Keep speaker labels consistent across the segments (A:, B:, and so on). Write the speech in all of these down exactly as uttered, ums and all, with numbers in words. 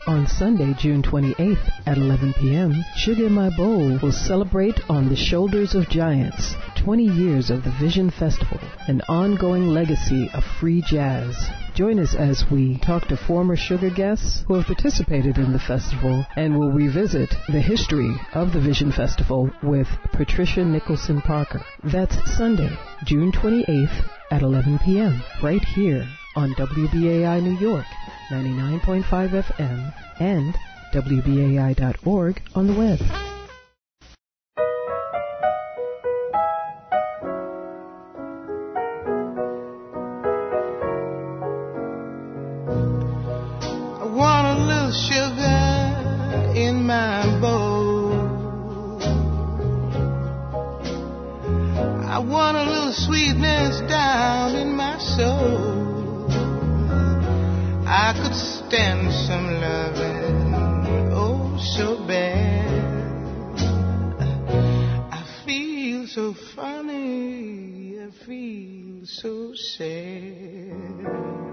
A: On Sunday, June twenty-eighth at eleven p.m., Sugar in My Bowl will celebrate On the Shoulders of Giants, twenty years of the Vision Festival, an ongoing legacy of free jazz. Join us as we talk to former Sugar guests who have participated in the festival and will revisit the history of the Vision Festival with Patricia Nicholson Parker. That's Sunday, June twenty-eighth at eleven p.m., right here on W B A I New York, ninety-nine point five F M, and W B A I dot org on the web.
B: I want a little sugar in my bowl. I want a little sweetness down in my soul. I could stand some loving, oh, so bad. I feel so funny, I feel so sad.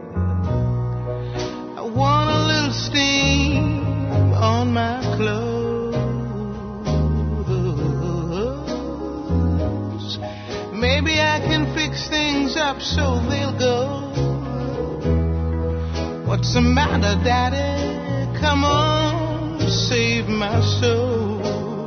B: I want a little steam on my clothes. Maybe I can fix things up so they'll go. What's the matter, Daddy? Come on, save my soul.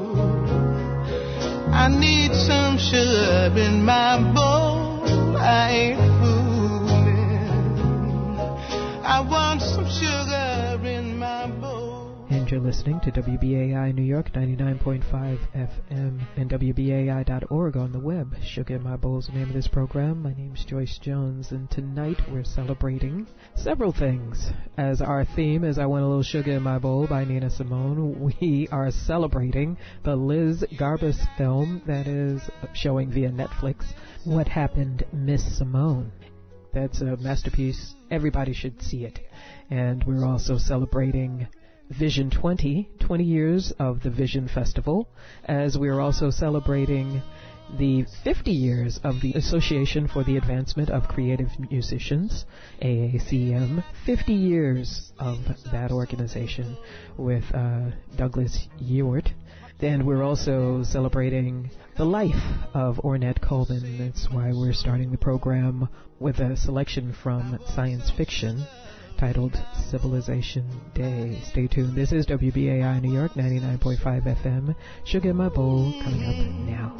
B: I need some sugar in my bowl. I ain't fooling. I want some sugar in my bowl.
A: And you're listening to W B A I New York, ninety-nine point five F M, and W B A I dot org on the web. Sugar in My Bowl is the name of this program. My name's Joyce Jones, and tonight we're celebrating several things. As our theme is I Want a Little Sugar in My Bowl by Nina Simone, we are celebrating the Liz Garbus film that is showing via Netflix, What Happened, Miss Simone. That's a masterpiece. Everybody should see it. And we're also celebrating Vision twenty, twenty years of the Vision Festival, as we are also celebrating the fifty years of the Association for the Advancement of Creative Musicians, A A C M, fifty years of that organization with uh, Douglas Ewart. And we're also celebrating the life of Ornette Coleman. That's why we're starting the program with a selection from science fiction titled Civilization Day. Stay tuned. This is W B A I New York, ninety-nine point five F M. Sugar in My Bowl, coming up now.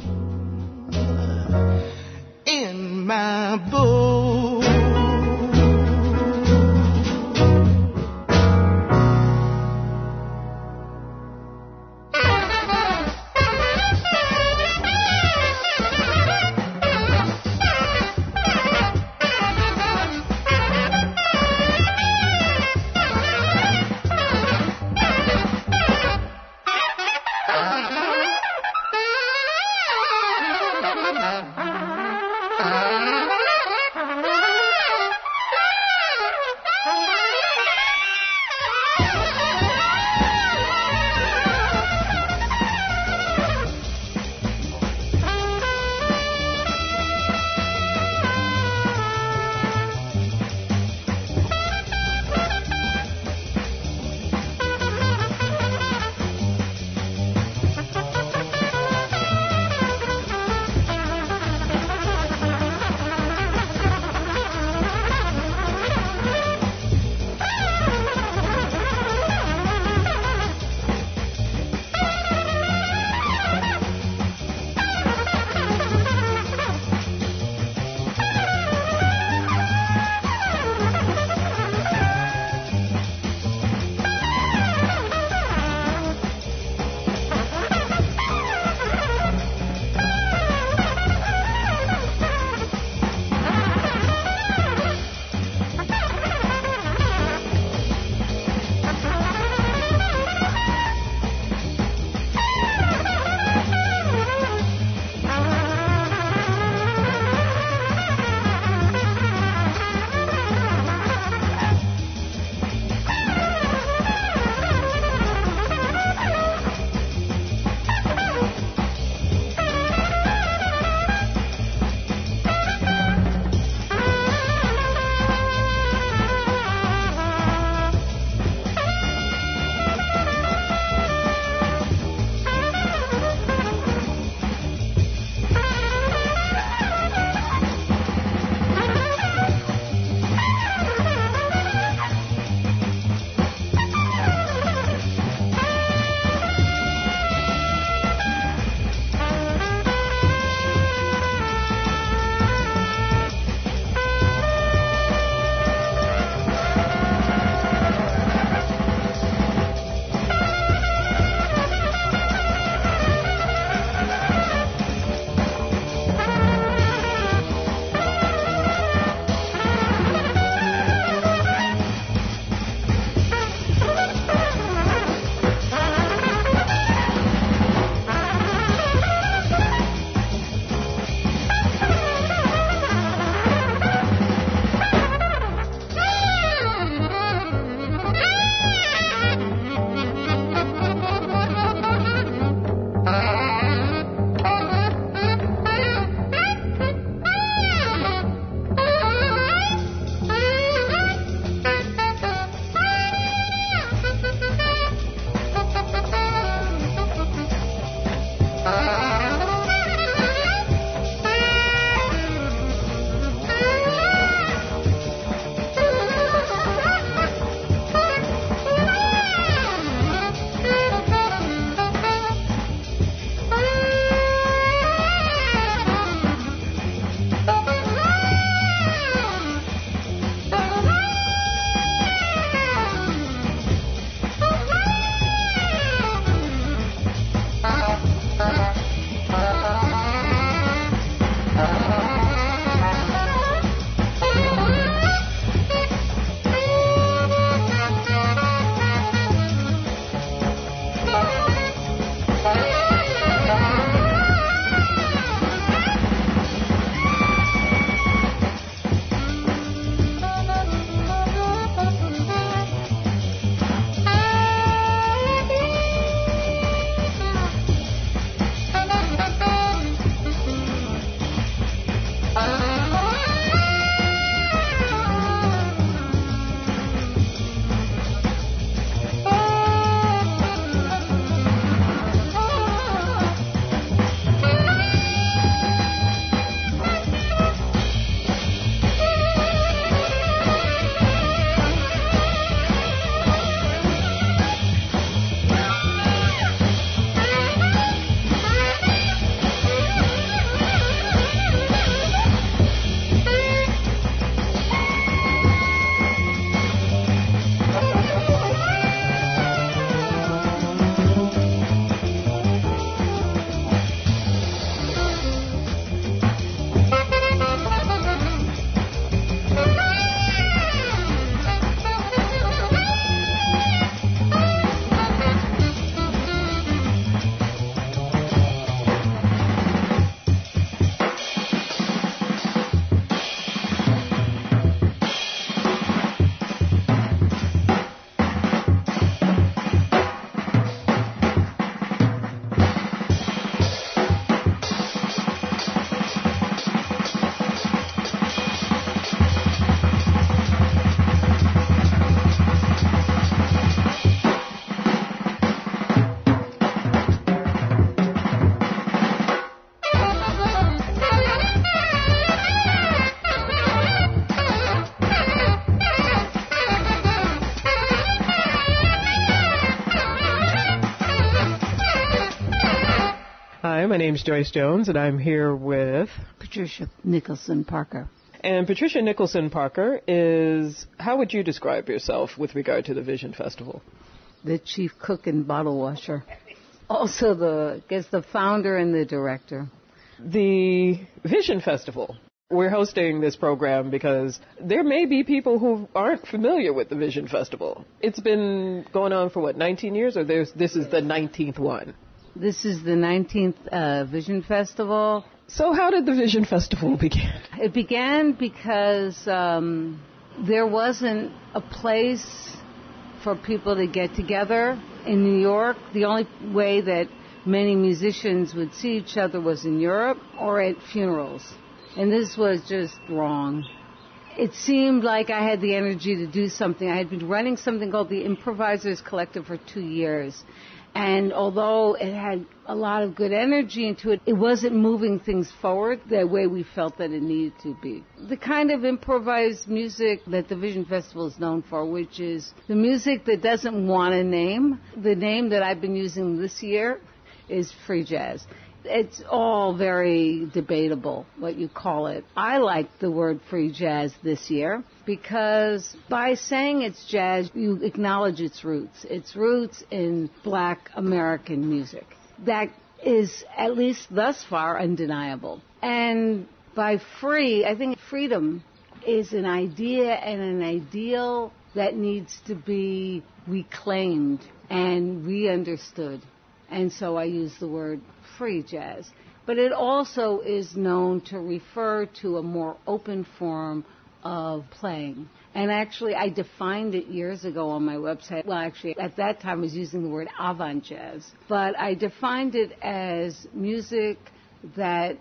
B: In my bowl.
C: Uh-huh.
A: Hi, my name's Joyce Jones, and I'm here with
C: Patricia Nicholson Parker.
A: And Patricia Nicholson Parker is, how would you describe yourself with regard to the Vision Festival?
C: The chief cook and bottle washer. Also the, I guess, the founder and the director.
A: The Vision Festival. We're hosting this program because there may be people who aren't familiar with the Vision Festival. It's been going on for, what, nineteen years? Or there's, this is the nineteenth one?
C: This is the nineteenth uh, Vision Festival.
A: So how did the Vision Festival begin?
C: It began because um, there wasn't a place for people to get together in New York. The only way that many musicians would see each other was in Europe or at funerals. And this was just wrong. It seemed like I had the energy to do something. I had been running something called the Improvisers Collective for two years. And although it had a lot of good energy into it, it wasn't moving things forward the way we felt that it needed to be. The kind of improvised music that the Vision Festival is known for, which is the music that doesn't want a name. The name that I've been using this year is free jazz. It's all very debatable what you call it. I like the word free jazz this year because by saying it's jazz, you acknowledge its roots. Its roots in black American music. That is, at least thus far, undeniable. And by free, I think freedom is an idea and an ideal that needs to be reclaimed and re-understood. And so I use the word free jazz. But it also is known to refer to a more open form of playing. And actually, I defined it years ago on my website. Well, actually, at that time, I was using the word avant jazz. But I defined it as music that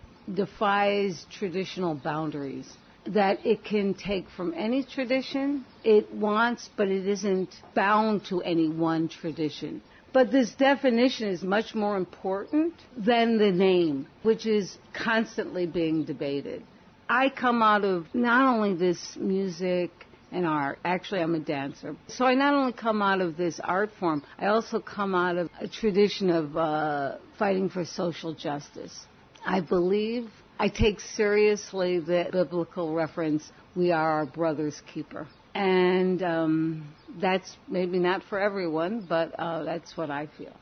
C: defies traditional boundaries, that it can take from any tradition it wants, but it isn't bound to any one tradition. But this definition is much more important than the name, which is constantly being debated. I come out of not only this music and art, actually I'm a dancer, so I not only come out of this art form, I also come out of a tradition of uh, fighting for social justice. I believe, I take seriously the biblical reference, we are our brother's keeper. And um, that's maybe not for everyone, but uh, that's what I feel.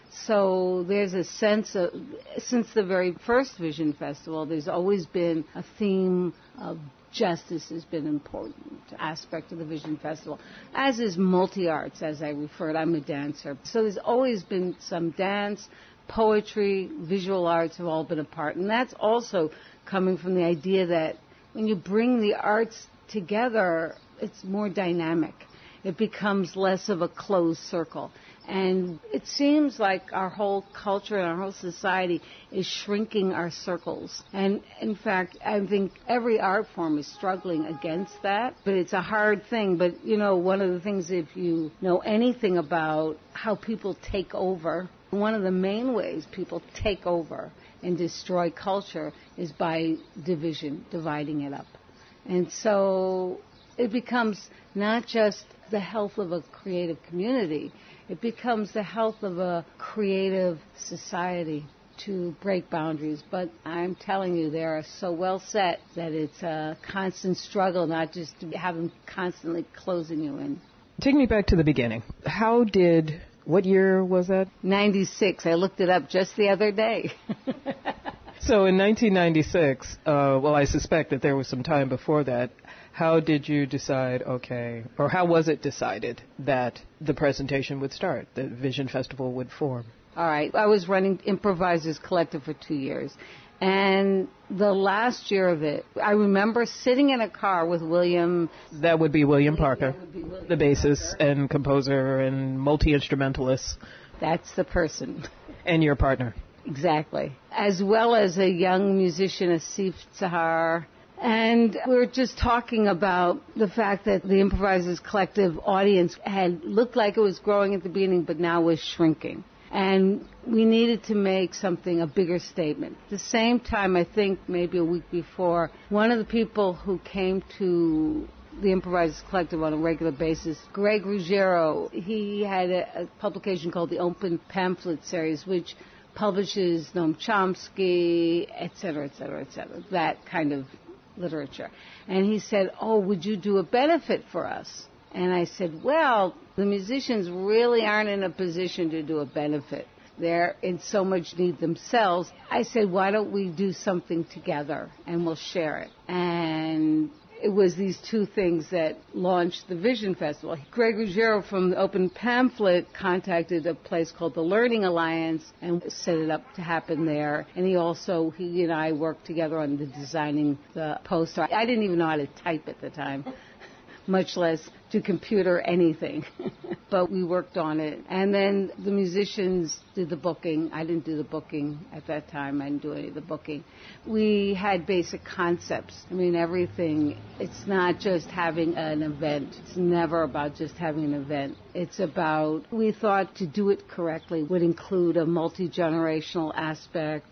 C: So there's a sense of, since the very first Vision Festival, there's always been a theme of justice has been an important aspect of the Vision Festival, as is multi-arts, as I referred. I'm a dancer. So there's always been some dance, poetry, visual arts have all been a part. And that's also coming from the idea that when you bring the arts together, it's more dynamic. It becomes less of a closed circle. And it seems like our whole culture and our whole society is shrinking our circles. And in fact, I think every art form is struggling against that. But it's a hard thing. But, you know, one of the things, if you know anything about how people take over, one of the main ways people take over and destroy culture is by division, dividing it up. And so it becomes not just the health of a creative community, it becomes the health of a creative society to break boundaries. But I'm telling you, they are so well set that it's a constant struggle, not just to have them constantly closing you in.
A: Take me back to the beginning. How did, what year was that?
C: ninety-six. I looked it up just the other day.
A: So in nineteen ninety-six, uh, well, I suspect that there was some time before that. How did you decide, okay, or how was it decided that the presentation would start, the Vision Festival would form?
C: All right. I was running Improvisers Collective for two years. And the last year of it, I remember sitting in a car with William.
A: That would be William Parker,
C: That would be William
A: the bassist
C: Parker.
A: and composer and multi-instrumentalist.
C: That's the person.
A: And your partner.
C: Exactly. As well as a young musician, Asif Sahar. And we were just talking about the fact that the Improvisers Collective audience had looked like it was growing at the beginning, but now was shrinking. And we needed to make something, a bigger statement. At the same time, I think maybe a week before, one of the people who came to the Improvisers Collective on a regular basis, Greg Ruggiero, he had a, a publication called the Open Pamphlet Series, which publishes Noam Chomsky, et cetera, et cetera, et cetera, that kind of literature. And he said, oh, would you do a benefit for us? And I said, well, the musicians really aren't in a position to do a benefit. They're in so much need themselves. I said, why don't we do something together and we'll share it? And it was these two things that launched the Vision Festival. Greg Ruggiero from the Open Pamphlet contacted a place called the Learning Alliance and set it up to happen there. And he also, he and I worked together on the designing the poster. I didn't even know how to type at the time, much less to computer anything. But we worked on it. And then the musicians did the booking. I didn't do the booking at that time. I didn't do any of the booking. We had basic concepts. I mean, everything. It's not just having an event. It's never about just having an event. It's about, we thought to do it correctly would include a multi-generational aspect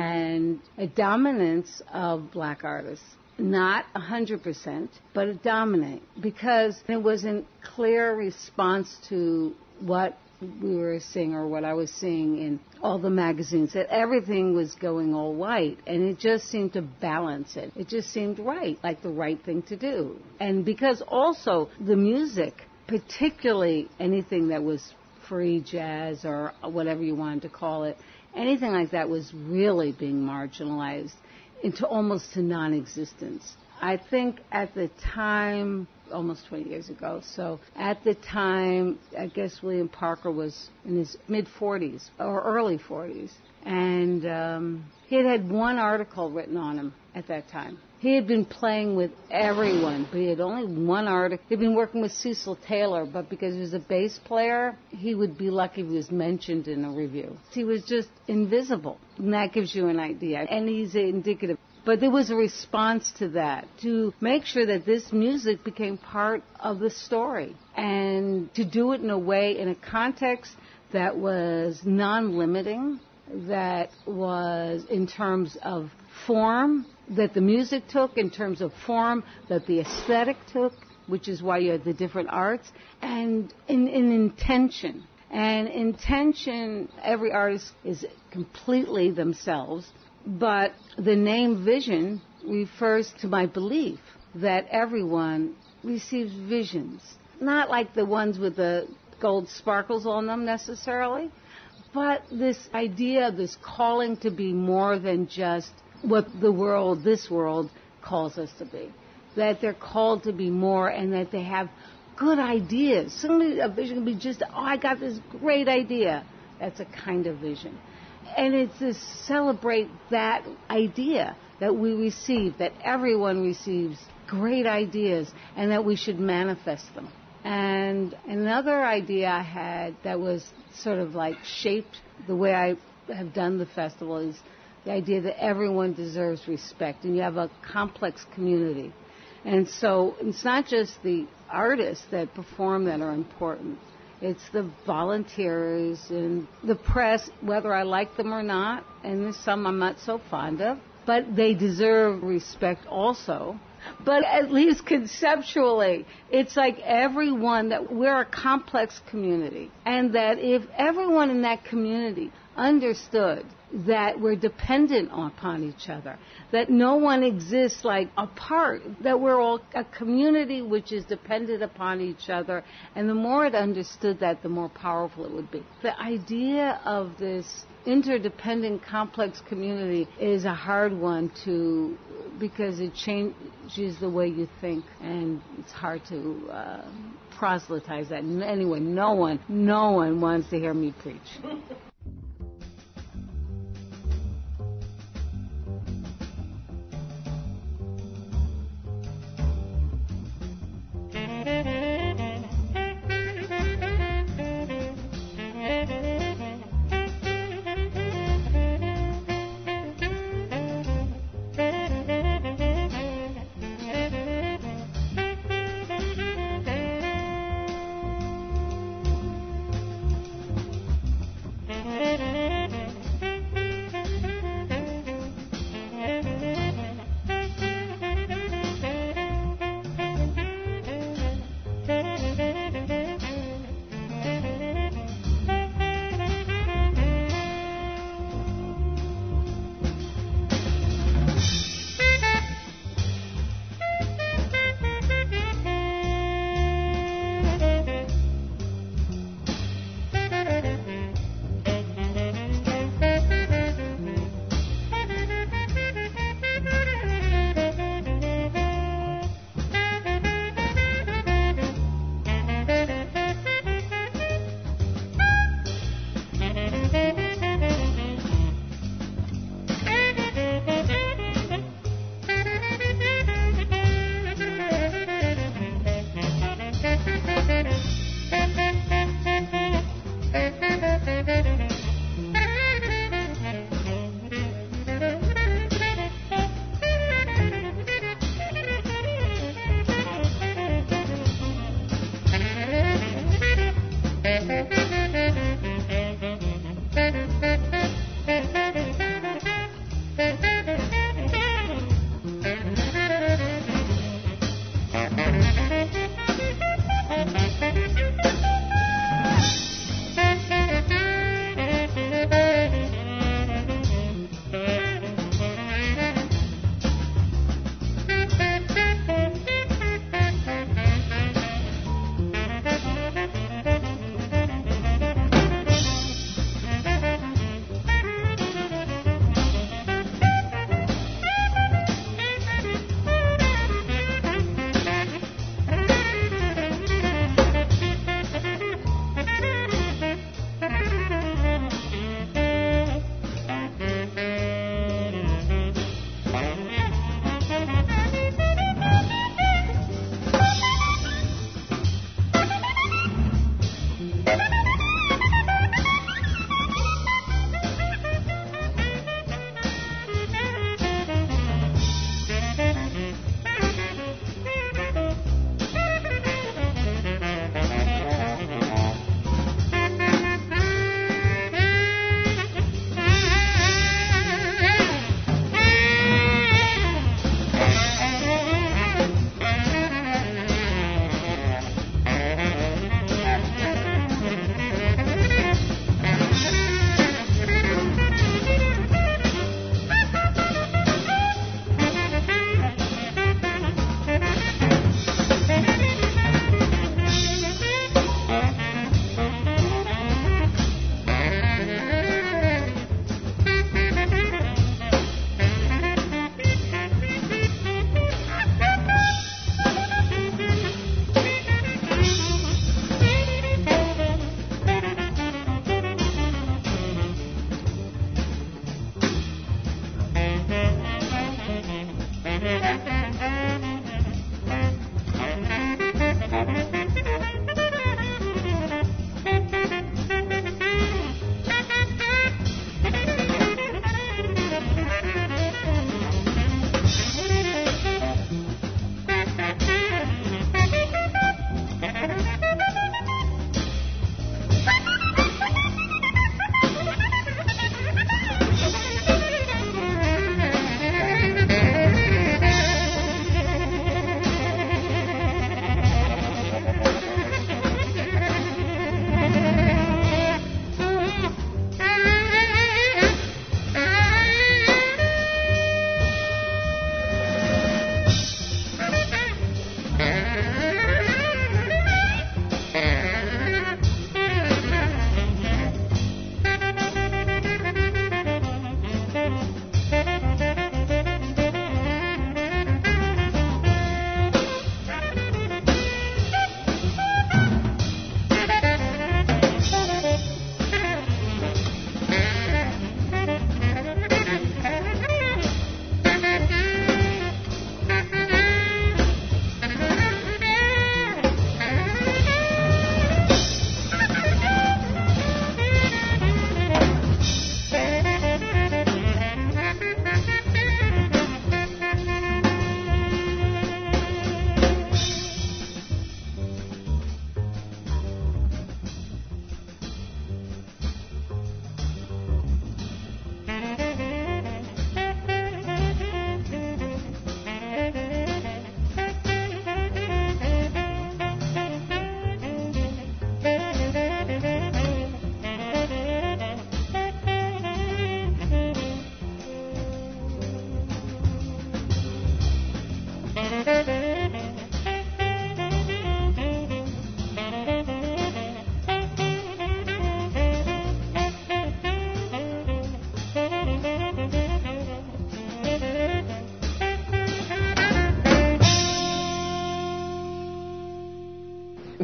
C: and a dominance of black artists. Not one hundred percent, but a dominate, because it was a clear response to what we were seeing or what I was seeing in all the magazines, that everything was going all white, and it just seemed to balance it. It just seemed right, like the right thing to do. And because also the music, particularly anything that was free jazz or whatever you wanted to call it, anything like that was really being marginalized into almost to non-existence. I think at the time, almost twenty years ago, so at the time, I guess William Parker was in his mid-forties or early forties, and um, he had had one article written on him at that time. He had been playing with everyone, but he had only one article. He'd been working with Cecil Taylor, but because he was a bass player, he would be lucky if he was mentioned in a review. He was just invisible, and that gives you an idea. And he's indicative. But there was a response to that, to make sure that this music became part of the story, and to do it in a way, in a context that was non-limiting, that was in terms of form, that the music took in terms of form, that the aesthetic took, which is why you had the different arts, and in, in intention. And intention, every artist is completely themselves, but the name Vision refers to my belief that everyone receives visions. Not like the ones with the gold sparkles on them necessarily, but this idea, this calling to be more than just what the world, this world, calls us to be. That they're called to be more, and that they have good ideas. Suddenly a vision can be just, oh, I got this great idea. That's a kind of vision. And it's to celebrate that idea that we receive, that everyone receives great ideas, and that we should manifest them. And another idea I had that was sort of like shaped the way I have done the festival is the idea that everyone deserves respect, and you have a complex community. And so it's not just the artists that perform that are important. It's the volunteers and the press, whether I like them or not, and there's some I'm not so fond of, but they deserve respect also. But at least conceptually, it's like everyone, that we're a complex community, and that if everyone in that community understood that we're dependent upon each other, that no one exists like apart, that we're all a community which is dependent upon each other, and the more it understood that, the more powerful it would be. The idea of this interdependent, complex community is a hard one to, because it changes the way you think, and it's hard to uh, proselytize that. Anyway, no one, no one wants to hear me preach.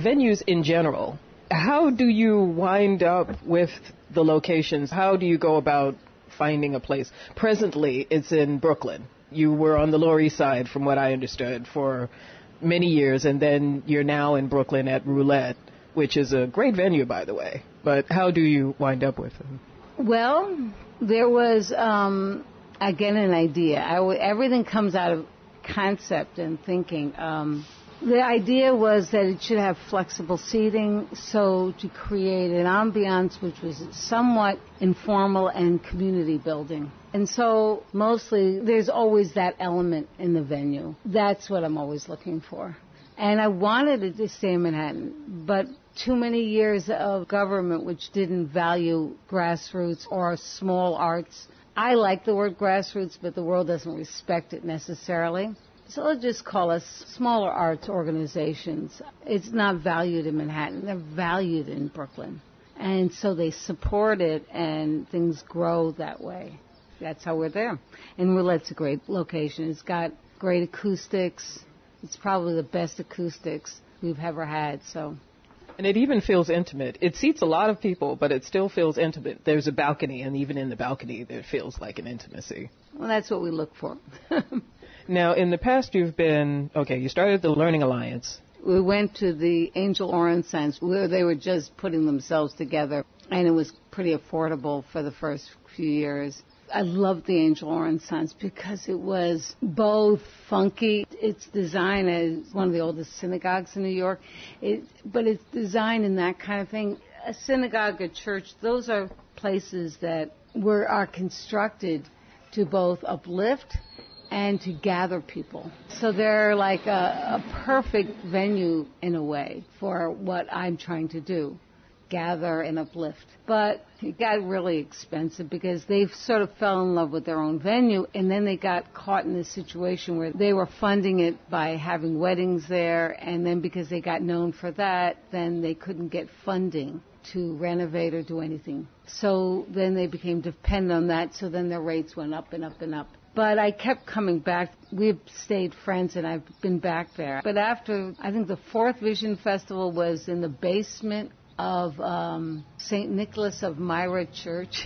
A: venues in general, how do you wind up with the locations? How do you go about finding a place? Presently, it's in Brooklyn. You were on the Lower East Side, from what I understood, for many years, and then you're now in Brooklyn at Roulette, which is a great venue, by the way. But how do you wind up with them?
C: Well, there was, um, again, an idea. I w- everything comes out of concept and thinking. Um, the idea was that it should have flexible seating, so to create an ambiance which was somewhat informal and community building. And so mostly there's always that element in the venue. That's what I'm always looking for. And I wanted it to stay in Manhattan, but too many years of government which didn't value grassroots or small arts. I like the word grassroots, but the world doesn't respect it necessarily. So let's just call us smaller arts organizations. It's not valued in Manhattan. They're valued in Brooklyn. And so they support it, and things grow that way. That's how we're there. And Roulette's a great location. It's got great acoustics. It's probably the best acoustics we've ever had. So,
A: and it even feels intimate. It seats a lot of people, but it still feels intimate. There's a balcony, and even in the balcony, there feels like an intimacy.
C: Well, that's what we look for.
A: Now, in the past, you've been, okay, you started the Learning Alliance.
C: We went to the Angel Orange Science, where they were just putting themselves together, and it was pretty affordable for the first few years. I loved the Angel Orange Science because it was both funky. It's designed as one of the oldest synagogues in New York, it, but it's designed in that kind of thing. A synagogue, a church, those are places that were are constructed to both uplift and to gather people. So they're like a, a perfect venue in a way for what I'm trying to do, gather and uplift. But it got really expensive because they sort of fell in love with their own venue, and then they got caught in this situation where they were funding it by having weddings there, and then because they got known for that, then they couldn't get funding to renovate or do anything. So then they became dependent on that, so then their rates went up and up and up. But I kept coming back. We've stayed friends, and I've been back there. But after, I think the fourth Vision Festival was in the basement of um, Saint Nicholas of Myra Church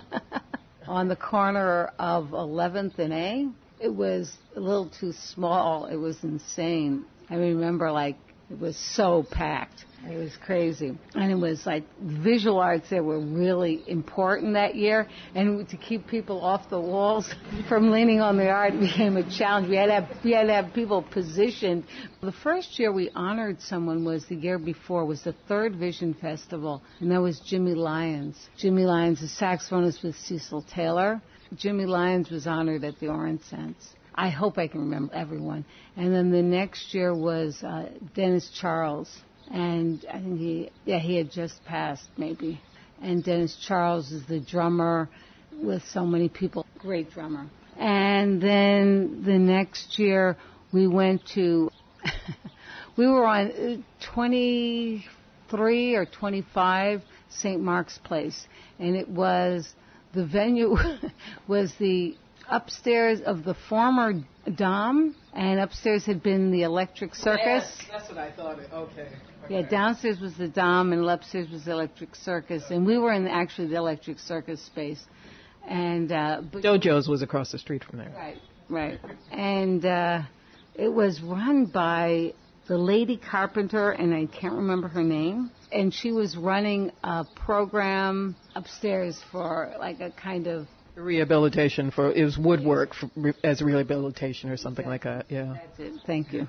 C: on the corner of eleventh and A. It was a little too small. It was insane. I remember, like, it was so packed. It was crazy. And it was like visual arts that were really important that year. And to keep people off the walls from leaning on the art became a challenge. We had to have, we had to have people positioned. The first year we honored someone was the year before, was the third Vision Festival. And that was Jimmy Lyons. Jimmy Lyons, the saxophonist with Cecil Taylor. Jimmy Lyons was honored at the Orange Sense. I hope I can remember everyone. And then the next year was uh, Dennis Charles. And I think he, yeah, he had just passed, maybe. And Dennis Charles is the drummer with so many people. Great drummer. And then the next year we went to, we were on twenty-three or twenty-five Saint Mark's Place. And it was, the venue was the upstairs of the former Dom, and upstairs had been the Electric Circus.
A: Yes, that's what I thought. Okay. okay.
C: Yeah, downstairs was the Dom, and upstairs was the Electric Circus, and we were in actually the Electric Circus space. And uh, but,
A: Dojo's was across the street from there.
C: Right, right. And uh, it was run by the Lady Carpenter, and I can't remember her name. And she was running a program upstairs for like a kind of
A: rehabilitation for, it was woodwork for, as rehabilitation or something like that, yeah.
C: That's it, thank you.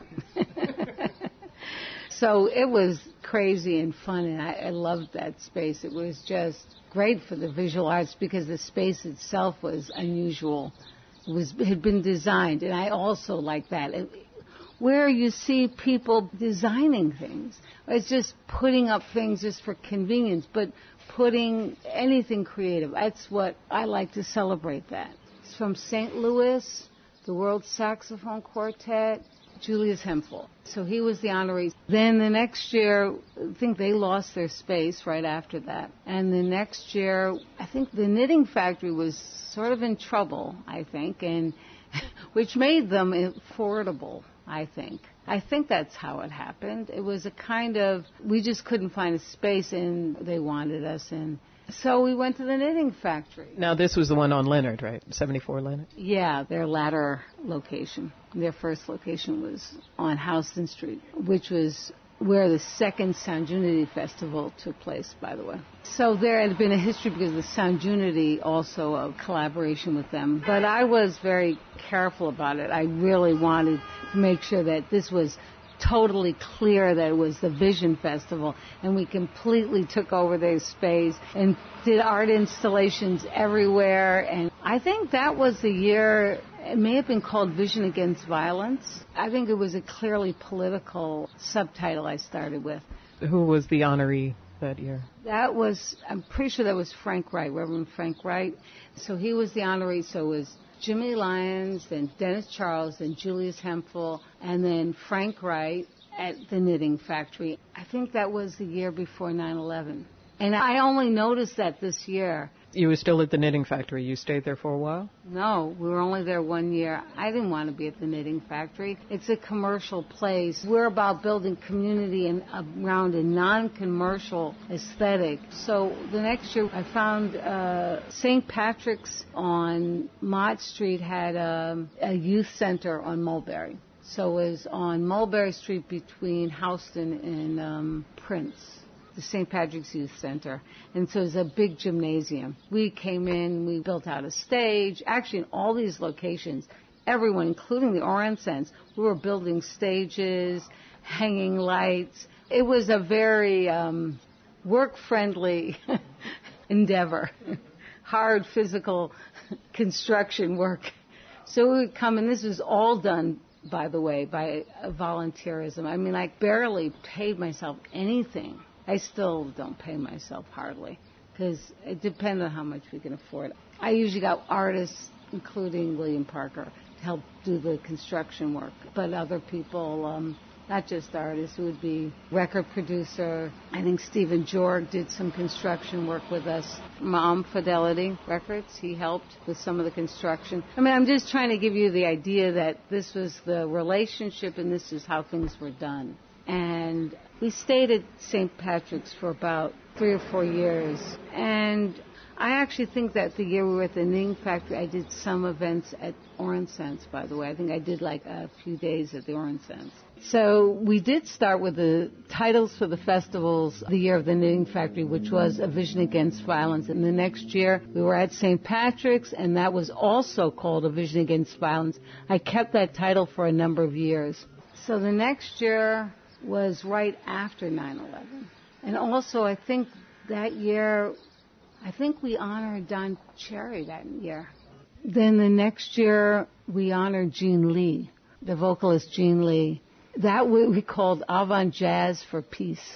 C: So it was crazy and fun, and I, I loved that space. It was just great for the visual arts because the space itself was unusual. It was it had been designed, and I also like that. It, where you see people designing things. It's just putting up things just for convenience, but putting anything creative. That's what I like to celebrate that. It's from Saint Louis, the World Saxophone Quartet, Julius Hemphill. So he was the honoree. Then the next year, I think they lost their space right after that. And the next year, I think the Knitting Factory was sort of in trouble, I think, and which made them affordable, I think. I think that's how it happened. It was a kind of, we just couldn't find a space, and they wanted us in. So we went to the Knitting Factory.
A: Now, this was the one on Leonard, right? seventy-four Leonard?
C: Yeah, their latter location. Their first location was on Houston Street, which was where the second Sound Unity Festival took place, by the way. So there had been a history because of the Sound Unity, also a collaboration with them. But I was very careful about it. I really wanted to make sure that this was totally clear that it was the Vision Festival, and we completely took over their space and did art installations everywhere. And I think that was the year, it may have been called Vision Against Violence. I think it was a clearly political subtitle I started with.
A: Who was the honoree that year?
C: That was, I'm pretty sure that was Frank Wright, Reverend Frank Wright. So he was the honoree, so it was Jimmy Lyons, then Dennis Charles, then Julius Hemphill, and then Frank Wright at the Knitting Factory. I think that was the year before nine eleven. And I only noticed that this year.
A: You were still at the Knitting Factory. You stayed there for a while?
C: No, we were only there one year. I didn't want to be at the Knitting Factory. It's a commercial place. We're about building community and around a non-commercial aesthetic. So the next year I found uh, Saint Patrick's on Mott Street had a, a youth center on Mulberry. So it was on Mulberry Street between Houston and um, Prince, the Saint Patrick's Youth Center. And so it was a big gymnasium. We came in, we built out a stage. Actually, in all these locations, everyone, including the Orange Sense, we were building stages, hanging lights. It was a very um, work-friendly endeavor, hard physical construction work. So we would come, and this was all done, by the way, by volunteerism. I mean, I barely paid myself anything. I still don't pay myself hardly, because it depends on how much we can afford. I usually got artists, including William Parker, to help do the construction work. But other people, um, not just artists, it would be record producer. I think Stephen Jorg did some construction work with us. Mom Fidelity Records, he helped with some of the construction. I mean, I'm just trying to give you the idea that this was the relationship and this is how things were done. And we stayed at Saint Patrick's for about three or four years. And I actually think that the year we were at the Knitting Factory, I did some events at Orange Sense, by the way. I think I did like a few days at the Orange Sense. So we did start with the titles for the festivals the year of the Knitting Factory, which was A Vision Against Violence. And the next year we were at Saint Patrick's, and that was also called A Vision Against Violence. I kept that title for a number of years. So the next year was right after nine eleven. And also, I think that year, I think we honored Don Cherry that year. Then the next year, we honored Gene Lee, the vocalist Gene Lee. That we called Avant Jazz for Peace.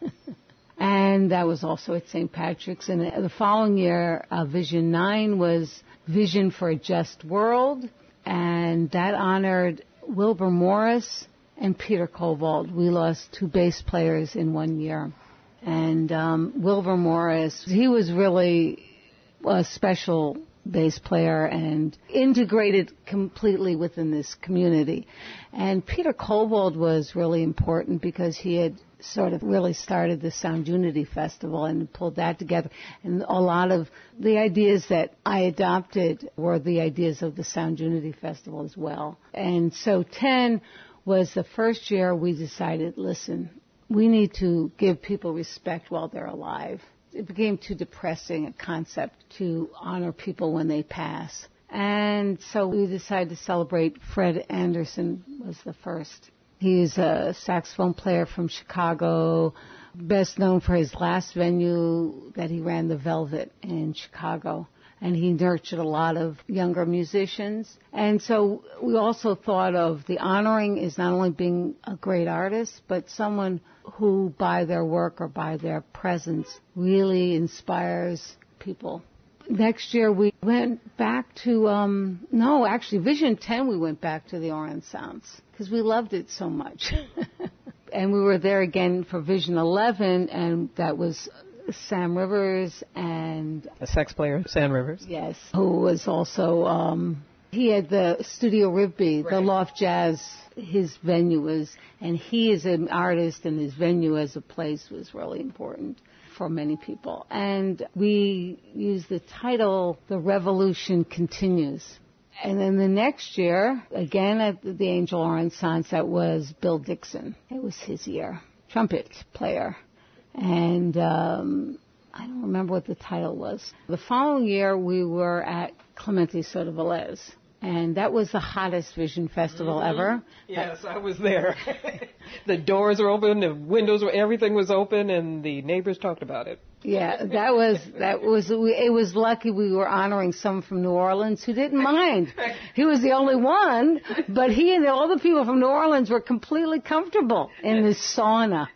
C: And that was also at Saint Patrick's. And the following year, uh, Vision nine was Vision for a Just World. And that honored Wilbur Morris and Peter Kobold. We lost two bass players in one year. And um, Wilbur Morris, he was really a special bass player and integrated completely within this community. And Peter Kobold was really important because he had sort of really started the Sound Unity Festival and pulled that together. And a lot of the ideas that I adopted were the ideas of the Sound Unity Festival as well. And so ten was the first year we decided, listen, we need to give people respect while they're alive. It became too depressing a concept to honor people when they pass. And so we decided to celebrate Fred Anderson was the first. He's a saxophone player from Chicago, best known for his last venue that he ran, the Velvet in Chicago. And he nurtured a lot of younger musicians. And so we also thought of the honoring is not only being a great artist, but someone who by their work or by their presence really inspires people. Next year we went back to, um, no, actually Vision ten we went back to the Orange Sounds because we loved it so much. And we were there again for Vision eleven, and that was Sam Rivers and
A: a sax player, Sam Rivers.
C: Yes, who was also um, he had the Studio Rivby, right. The Loft Jazz his venue was, and he as an artist and his venue as a place was really important for many people. And we used the title, The Revolution Continues. And then the next year, again at the Angel Renaissance, that was Bill Dixon. It was his year. Trumpet player. And um, I don't remember what the title was. The following year, we were at Clemente Soto Velez. And that was the hottest Vision Festival mm-hmm. ever.
A: Yes, I was there. The doors were open, the windows were, everything was open, and the neighbors talked about it.
C: Yeah, that was, that was, it was lucky we were honoring someone from New Orleans who didn't mind. He was the only one, but he and all the people from New Orleans were completely comfortable in this sauna.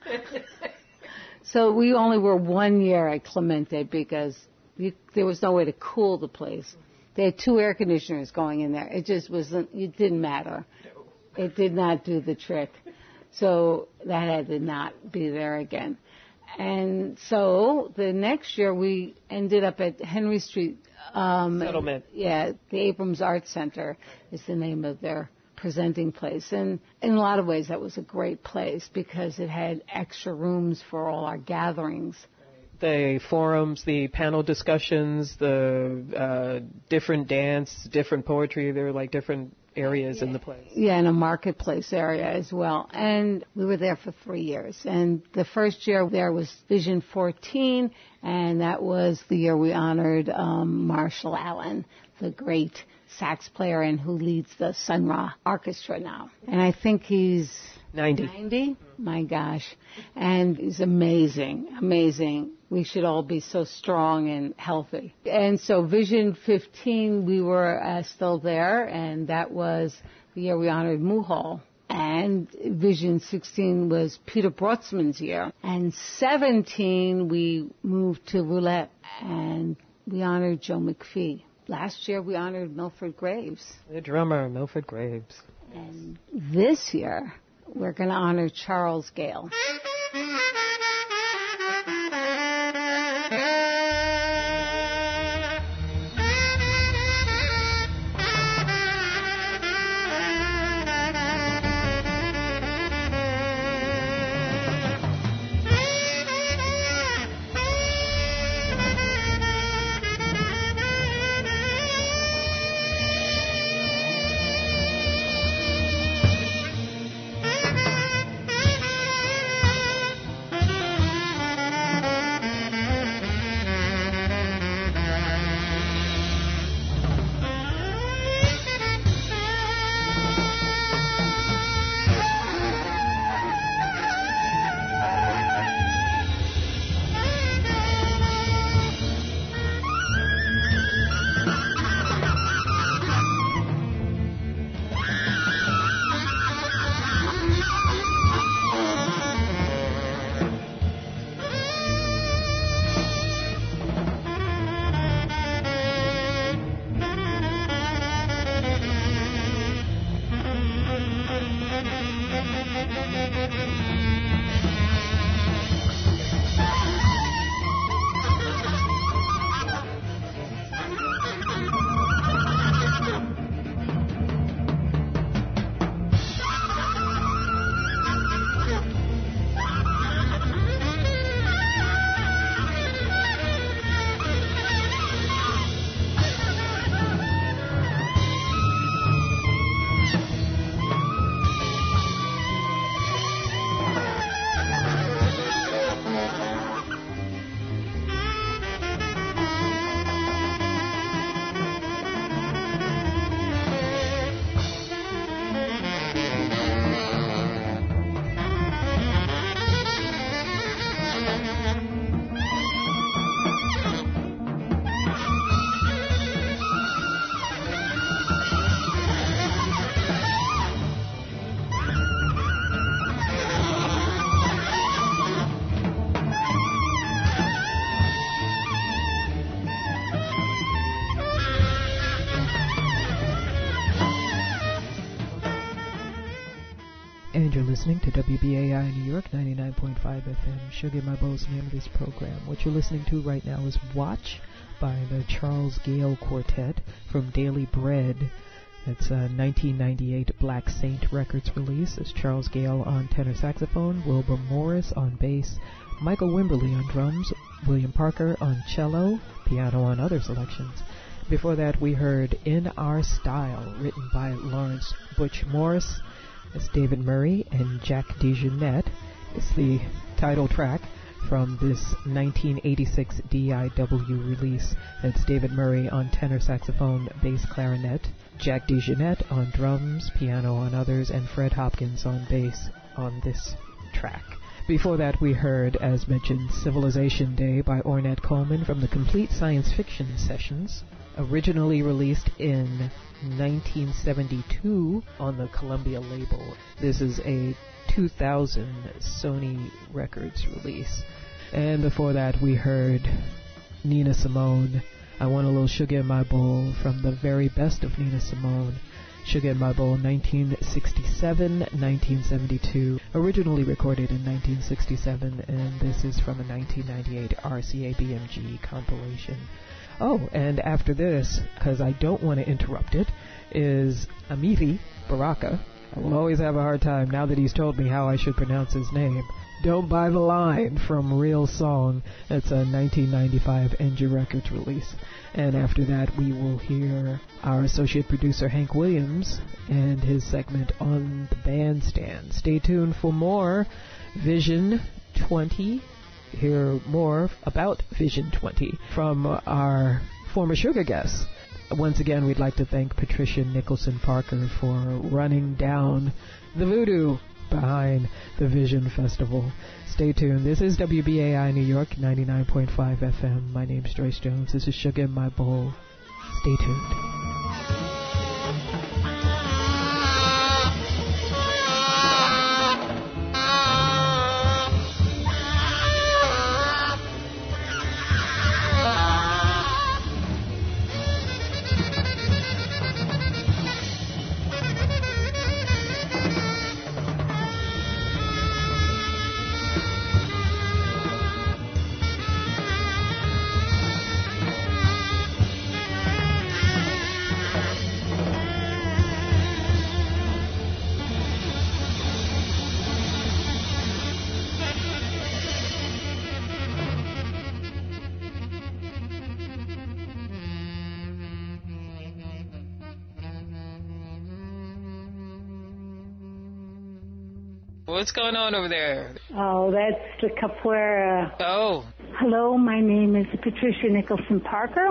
C: So we only were one year at Clemente because you, there was no way to cool the place. They had two air conditioners going in there. It just wasn't, it didn't matter. It did not do the trick. So that had to not be there again. And so the next year we ended up at Henry Street. Um,
A: Settlement.
C: Yeah, the Abrams Art Center is the name of their presenting place. And in a lot of ways that was a great place because it had extra rooms for all our gatherings.
A: The forums, the panel discussions, the uh, different dance, different poetry. There were like different areas
C: yeah.
A: in the place.
C: Yeah, in a marketplace area as well. And we were there for three years. And the first year there was Vision fourteen, and that was the year we honored um, Marshall Allen, the great sax player and who leads the Sun Ra Orchestra now. And I think he's
A: ninety.
C: ninety? My gosh. And he's amazing, amazing. We should all be so strong and healthy. And so Vision fifteen, we were uh, still there, and that was the year we honored Muhal. And Vision sixteen was Peter Brotzmann's year. And seventeen, we moved to Roulette, and we honored Joe McPhee. Last year, we honored Milford Graves.
A: The drummer, Milford Graves.
C: And this year, we're going to honor Charles Gale.
A: And you're listening to W B A I New York, ninety-nine point five F M. Sugar My Bowl's name of this program. What you're listening to right now is Watch by the Charles Gale Quartet from Daily Bread. It's a nineteen ninety-eight Black Saint Records release. It's Charles Gale on tenor saxophone, Wilbur Morris on bass, Michael Wimberly on drums, William Parker on cello, piano on other selections. Before that, we heard In Our Style, written by Lawrence Butch Morris. It's David Murray and Jack DeJohnette. It's the title track from this nineteen eighty-six D I W release. It's David Murray on tenor saxophone, bass clarinet, Jack DeJohnette on drums, piano on others, and Fred Hopkins on bass on this track. Before that, we heard, as mentioned, Civilization Day by Ornette Coleman from the Complete Science Fiction Sessions, originally released in nineteen seventy-two on the Columbia label. This is a two thousand Sony Records release. And before that, we heard Nina Simone, I Want a Little Sugar in My Bowl, from the very best of Nina Simone, Sugar in My Bowl, nineteen sixty-seven nineteen seventy-two, originally recorded in nineteen sixty-seven, and this is from a nineteen ninety-eight R C A B M G compilation. Oh, and after this, because I don't want to interrupt it, is Amiri Baraka. I will always have a hard time now that he's told me how I should pronounce his name. Don't Buy the Line from Real Song. It's a nineteen ninety-five N J Records release. And after that, we will hear our associate producer Hank Williams and his segment on the bandstand. Stay tuned for more Vision twenty. Hear more about Vision twenty from our former Sugar guests. Once again, we'd like to thank Patricia Nicholson Parker for running down the voodoo behind the Vision Festival. Stay tuned. This is W B A I New York, ninety-nine point five F M. My name's Joyce Jones. This is Sugar in My Bowl. Stay tuned.
D: What's going on over there?
E: Oh, that's the capoeira.
D: Oh.
E: Hello, my name is Patricia Nicholson Parker,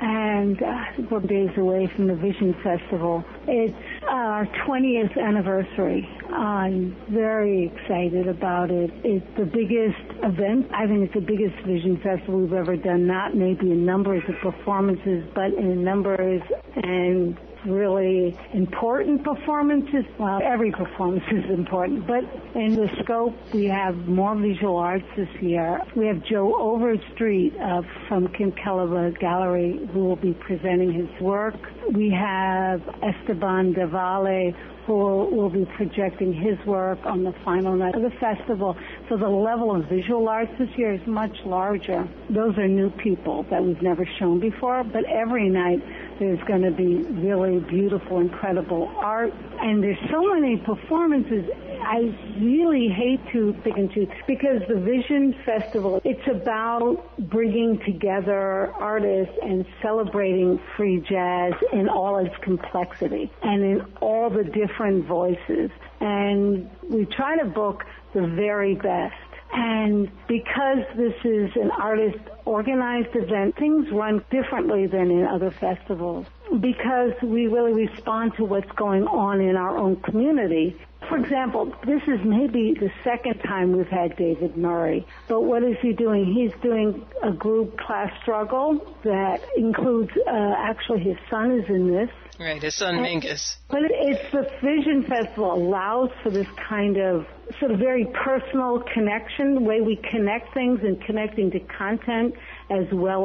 E: and uh, we're days away from the Vision Festival. It's our twentieth anniversary. I'm very excited about it. It's the biggest event. I think it's the biggest Vision Festival we've ever done, not maybe in numbers of performances, but in numbers and really important performances. Well, every performance is important, but in the scope, we have more visual arts this year. We have Joe Overstreet uh, from Kim Kelleher Gallery, who will be presenting his work. We have Esteban de Valle, who will be projecting his work on the final night of the festival. So the level of visual arts this year is much larger. Those are new people that we've never shown before, but every night there's going to be really beautiful, incredible art. And there's so many performances. I really hate to pick and choose because the Vision Festival, it's about bringing together artists and celebrating free jazz in all its complexity and in all the different voices. And we try to book the very best. And because this is an artist-organized event, things run differently than in other festivals because we really respond to what's going on in our own community. For example, this is maybe the second time we've had David Murray, but what is he doing? He's doing a group Class Struggle that includes, uh, actually his son is in this.
D: Right, his son Mingus.
E: But it's the Vision Festival allows for this kind of sort of very personal connection, the way we connect things and connecting to content as well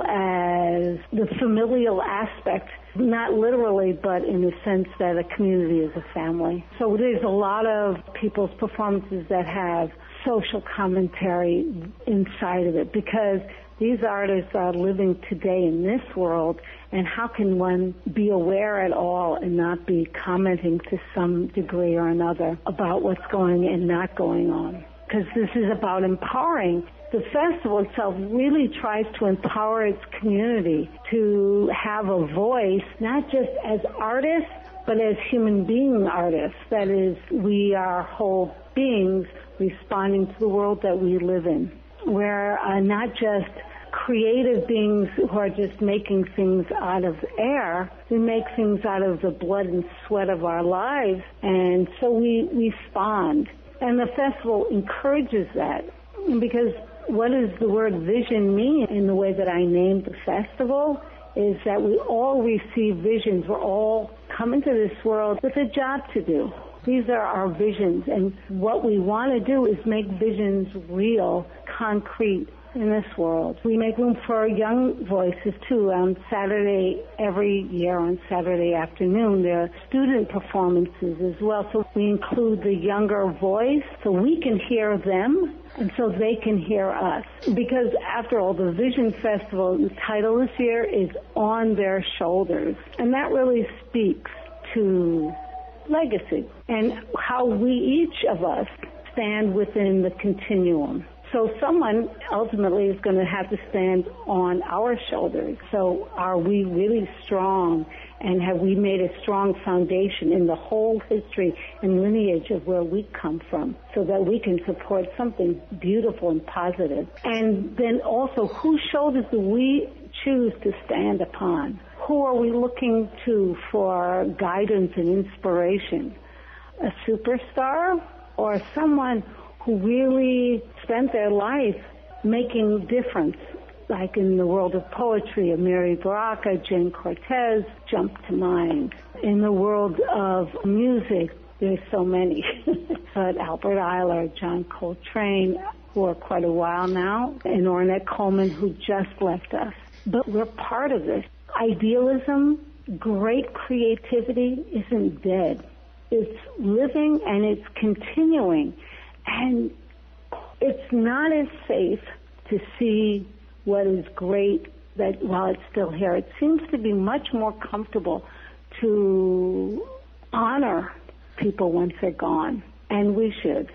E: as the familial aspect, not literally, but in the sense that a community is a family. So there's a lot of people's performances that have social commentary inside of it because These artists are living today in this world, and how can one be aware at all and not be commenting to some degree or another about what's going and not going on? Because this is about empowering. The festival itself really tries to empower its community to have a voice, not just as artists, but as human being artists. That is, we are whole beings responding to the world that we live in. We're uh, not just creative beings who are just making things out of air. We make things out of the blood and sweat of our lives, and so we respond. And the festival encourages that, because what does the word vision mean in the way that I named the festival? Is that we all receive visions. We're all coming to this world with a job to do. These are our visions, and what we want to do is make visions real, concrete in this world. We make room for young voices, too. On Saturday, every year on Saturday afternoon, there are student performances as well. So we include the younger voice so we can hear them and so they can hear us. Because, after all, the Vision Festival, the title this year is On Their Shoulders. And that really speaks to legacy and how we, each of us, stand within the continuum. So someone ultimately is going to have to stand on our shoulders. So are we really strong, and have we made a strong foundation in the whole history and lineage of where we come from so that we can support something beautiful and positive? And then also, whose shoulders do we choose to stand upon? Who are we looking to for guidance and inspiration? A superstar or someone who really spent their life making difference, like in the world of poetry, Amiri Baraka, Jane Cortez jump to mind. In the world of music, there's so many. But Albert Ayler, John Coltrane, who are quite a while now, and Ornette Coleman, who just left us. But we're part of this. Idealism, great creativity isn't dead. It's living and it's continuing. And it's not as safe to see what is great that while it's still here. It seems to be much more comfortable to honor people once they're gone, and we should.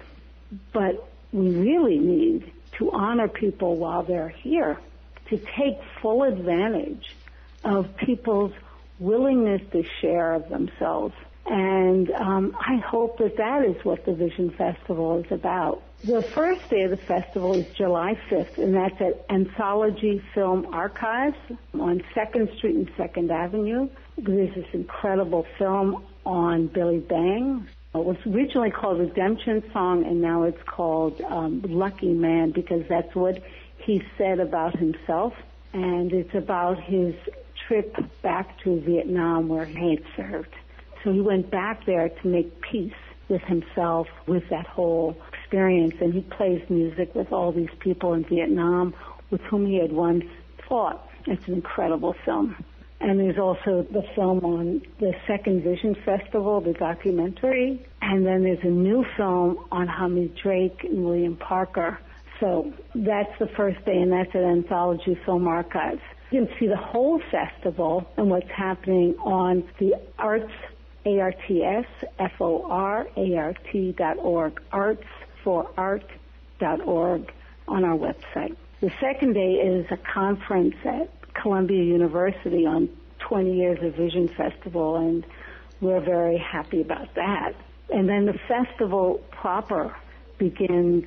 E: But we really need to honor people while they're here, to take full advantage of people's willingness to share of themselves. And um, I hope that that is what the Vision Festival is about. The first day of the festival is July fifth, and that's at Anthology Film Archives on second Street and second Avenue. There's this incredible film on Billy Bang. It was originally called Redemption Song, and now it's called um, Lucky Man, because that's what he said about himself. And it's about his trip back to Vietnam where he had served. So he went back there to make peace with himself, with that whole experience. And he plays music with all these people in Vietnam with whom he had once fought. It's an incredible film. And there's also the film on the Second Vision Festival, the documentary. And then there's a new film on Hamid Drake and William Parker. So that's the first day, and that's at Anthology Film Archives. You can see the whole festival and what's happening on the Arts, A R T S, F O R A R T dot org, arts for art dot org on our website. The second day is a conference at Columbia University on twenty years of Vision Festival, and we're very happy about that. And then the festival proper begins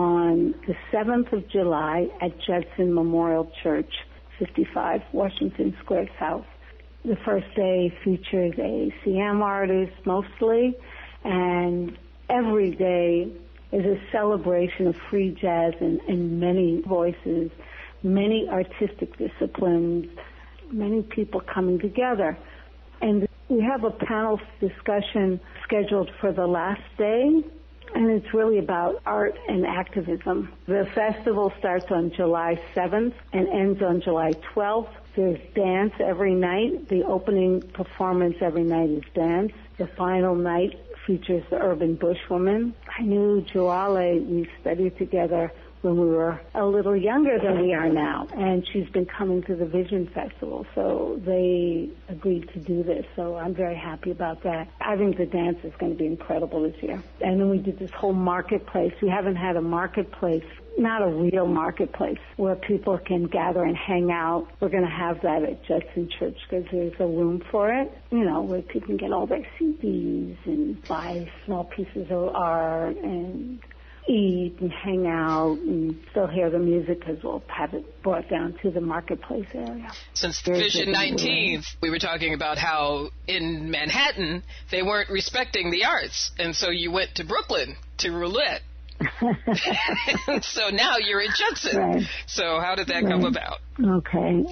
E: on the seventh of July at Judson Memorial Church, fifty-five Washington Square South. The first day features A C M artists mostly, and every day is a celebration of free jazz and, and many voices, many artistic disciplines, many people coming together. And we have a panel discussion scheduled for the last day, and it's really about art and activism. The festival starts on July seventh and ends on July twelfth. There's dance every night. The opening performance every night is dance. The final night features the Urban Bushwoman. I knew Joale, we studied together when we were a little younger than we are now. And she's been coming to the Vision Festival, so they agreed to do this. So I'm very happy about that. I think the dance is going to be incredible this year. And then we did this whole marketplace. We haven't had a marketplace, not a real marketplace, where people can gather and hang out. We're going to have that at Judson Church because there's a room for it, you know, where people can get all their C Ds and buy small pieces of art and eat and hang out and still hear the music because we'll have it brought down to the marketplace area.
D: Since Vision nineteenth, we were talking about how in Manhattan they weren't respecting the arts, and so you went to Brooklyn to Roulette. So now you're in Judson. Right. So how did that right. come about?
E: Okay.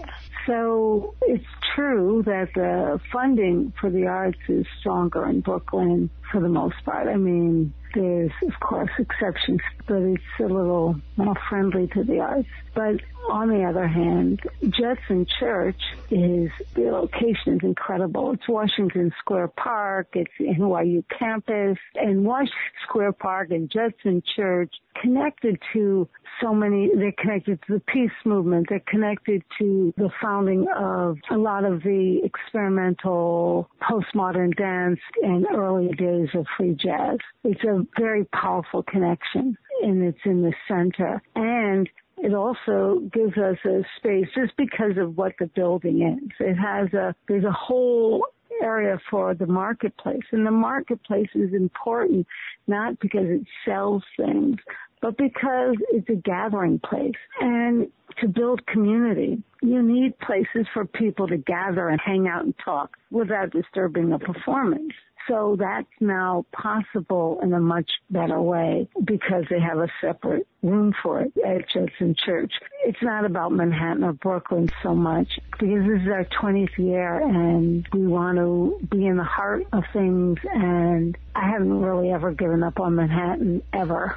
E: So it's true that the funding for the arts is stronger in Brooklyn for the most part. I mean, there's, of course, exceptions, but it's a little more friendly to the arts. But on the other hand, Judson Church is, the location is incredible. It's Washington Square Park, it's N Y U campus, and Washington Square Park and Judson Church connected to so many, they're connected to the peace movement, they're connected to the founding of a lot of the experimental postmodern dance and early days of free jazz. It's a very powerful connection, and it's in the center. And it also gives us a space just because of what the building is. It has a, there's a whole area for the marketplace, and the marketplace is important not because it sells things, but because it's a gathering place. And to build community, you need places for people to gather and hang out and talk without disturbing a performance. So that's now possible in a much better way because they have a separate room for it at Judson Church. It's not about Manhattan or Brooklyn so much because this is our twentieth year and we want to be in the heart of things, and I haven't really ever given up on Manhattan, ever,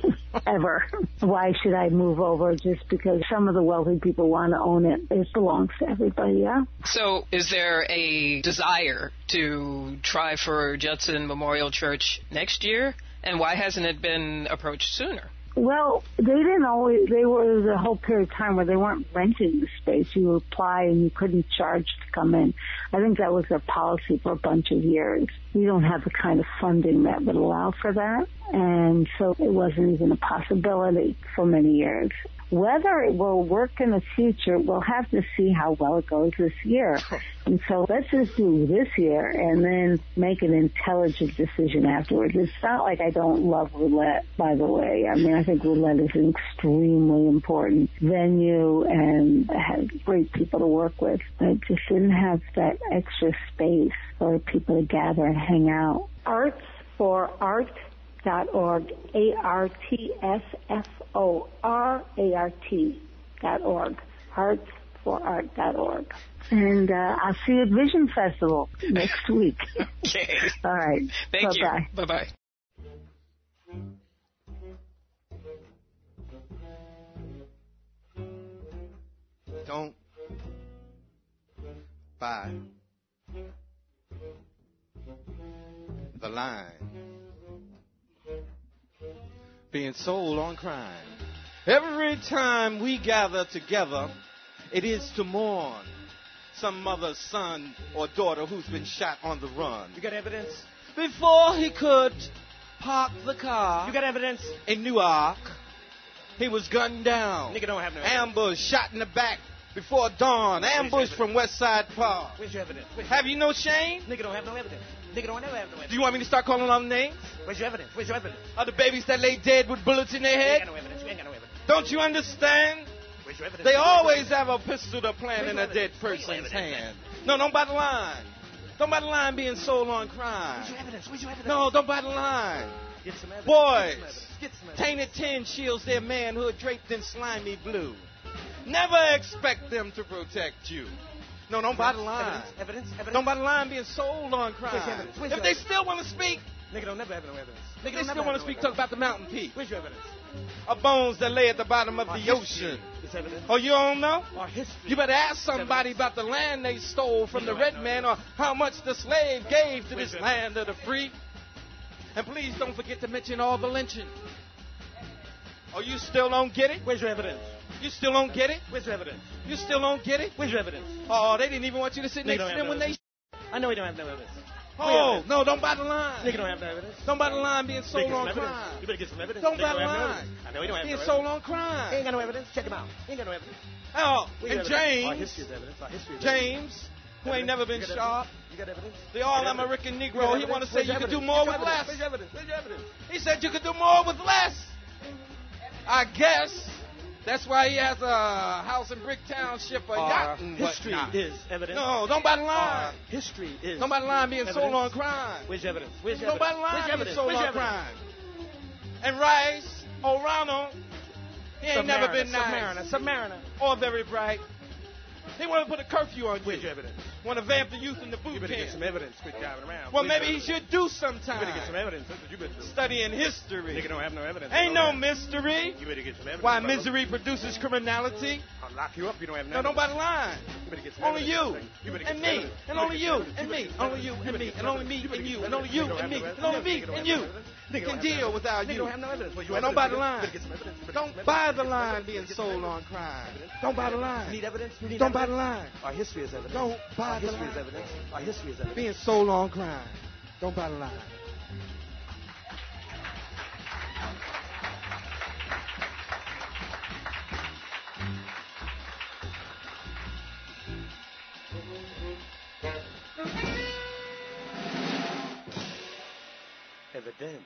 E: ever. Why should I move over just because some of the wealthy people want to own it? It belongs to everybody, yeah?
D: So is there a desire to try for Judson Memorial Church next year? And why hasn't it been approached sooner?
E: Well, they didn't always, they were the whole period of time where they weren't renting the space. You apply and you couldn't charge to come in. I think that was their policy for a bunch of years. We don't have the kind of funding that would allow for that. And so it wasn't even a possibility for many years. Whether it will work in the future, we'll have to see how well it goes this year. And so let's just do this year and then make an intelligent decision afterwards. It's not like I don't love Roulette, by the way. I mean, I think Roulette is an extremely important venue and has great people to work with. But it just didn't have that extra space for people to gather and hang out. Arts for Art. Dot org, A R T S F O R A R T dot org, arts for art dot org. And uh, I'll see you at Vision Festival next week.
D: Okay.
E: All right.
D: Thank
E: Bye-bye.
D: you. Bye-bye.
B: Don't buy the line being sold on crime. Every time we gather together, it is to mourn some mother's son or daughter who's been shot on the run.
F: You got evidence?
B: Before he could park the car.
F: You got evidence?
B: In Newark, he was gunned down.
F: Nigga don't have no evidence.
B: Ambush, shot in the back before dawn. Ambush from West Side Park.
F: Where's your evidence? Where's your
B: have you no shame?
F: Nigga don't have no evidence. Nigga don't never have no evidence.
B: Do you want me to start calling on names?
F: Where's your evidence? Where's your evidence?
B: Are the babies that lay dead with bullets in their head?
F: You ain't got no evidence. You ain't got no evidence.
B: Don't you understand?
F: Where's your evidence?
B: They
F: Where's
B: always
F: your
B: have a pistol to plant in a dead
F: Where's
B: person's
F: your
B: hand. No, don't buy the line. Don't buy the line being sold on crime.
F: Where's your evidence? Where's your evidence?
B: No, don't buy the line.
F: Get some evidence.
B: Boys,
F: Get some evidence. Get some evidence.
B: tainted tin shields their manhood draped in slimy blue. Never expect them to protect you. No, don't buy the line.
F: Evidence, evidence, evidence.
B: Don't buy the line being sold on crime.
F: Where's your evidence? Where's
B: if
F: your
B: they
F: evidence?
B: still want to speak,
F: Nigga don't never have no evidence. Nigga
B: they
F: don't
B: still
F: never
B: want
F: have
B: to
F: no
B: speak, talk
F: evidence.
B: about the mountain peak.
F: Where's your evidence?
B: Of bones that lay at the bottom of
F: Our
B: the
F: history.
B: ocean.
F: It's evidence.
B: Oh, you don't know?
F: Our history.
B: You better ask
F: It's
B: somebody
F: evidence.
B: about the land they stole from
F: We
B: the
F: don't
B: red
F: have no
B: man, or how much the slave gave to
F: Where's
B: this
F: your
B: land of the free. And please don't forget to mention all the lynching. Oh, you still don't get it?
F: Where's your evidence?
B: You still don't get it?
F: Where's your evidence?
B: You still don't get it?
F: Where's your evidence?
B: Oh, they didn't even want you to sit
F: Nigga
B: next
F: don't
B: to
F: have
B: them
F: no
B: when they...
F: evidence. I know you don't have no evidence.
B: Oh, no, don't buy the line.
F: Nigga don't have no evidence.
B: Don't buy the line being
F: You
B: sold
F: better
B: on
F: get some evidence.
B: crime.
F: You better get some evidence.
B: Don't
F: Nigga
B: buy the
F: have no
B: line.
F: evidence. I know you don't have
B: Being
F: no
B: sold
F: evidence.
B: on crime.
F: He ain't got no evidence. Check him out. He ain't got no evidence.
B: Oh,
F: We
B: and
F: got evidence. Our
B: James,
F: history is evidence. Our history is
B: James, who ain't
F: evidence.
B: never been
F: You got
B: sharp,
F: evidence? You got evidence?
B: the
F: You got
B: all-American
F: evidence?
B: Negro,
F: You
B: he
F: got
B: want to
F: evidence?
B: say you
F: Where's
B: can do
F: evidence?
B: more
F: Where's
B: with less.
F: Where's your evidence? Where's your evidence?
B: He said you could do more with less. I guess that's why he has a house in Brick Township, a
F: Our
B: yacht and
F: history
B: whatnot.
F: is evidence.
B: No, don't buy the
F: Our
B: line.
F: history is
B: Don't buy the line being
F: evidence.
B: sold on crime.
F: Where's your evidence? Where's your
B: Don't buy the
F: evidence?
B: line
F: Where's your
B: being
F: evidence?
B: sold
F: Where's your
B: on
F: evidence?
B: crime. And Rice, O'Ronald, he ain't never been nice
F: Submariner, Submariner.
B: or very bright. He want to put a curfew on
F: Where's
B: you.
F: your evidence?
B: Want to vamp the youth in the boot
F: You better get
B: camp.
F: some evidence. Quit driving around.
B: Well,
F: Where's
B: maybe
F: your
B: he
F: evidence?
B: should do
F: You
B: sometime.
F: better get some evidence. That's what you better do.
B: Studying history.
F: Nigga don't have no evidence.
B: Ain't
F: Don't
B: no
F: have-
B: mystery.
F: You better get some evidence.
B: Why
F: brother.
B: misery produces criminality.
F: I'll lock you up. You don't have no
B: No, don't buy the
F: evidence.
B: line.
F: You better get some
B: Only
F: evidence.
B: you
F: You better get
B: and
F: some
B: me
F: evidence.
B: and
F: You
B: only
F: better
B: you
F: get some
B: and me,
F: evidence.
B: only you
F: You
B: and
F: better
B: me
F: get
B: and
F: some
B: only me
F: evidence.
B: and you
F: You
B: and only
F: better
B: you
F: get some
B: and me
F: evidence.
B: and only me
F: Nigga don't
B: and
F: have
B: you
F: no evidence. Nigga
B: can
F: don't have
B: deal
F: no
B: without
F: evidence. Nigga
B: you.
F: don't have no evidence. Well, you
B: Well,
F: have
B: don't buy the
F: evidence.
B: line.
F: You better get some evidence. You better
B: Don't
F: get some
B: buy
F: evidence.
B: the
F: You better
B: line
F: get
B: being
F: some
B: sold
F: evidence.
B: on crime.
F: Evidence.
B: Don't buy the
F: You
B: line.
F: need evidence? You need
B: Don't buy the
F: evidence?
B: line.
F: Our history is evidence.
B: Don't buy
F: Our
B: the
F: history is
B: line.
F: evidence. Our history is evidence.
B: Being sold on crime. Don't buy the line.
F: Evidence.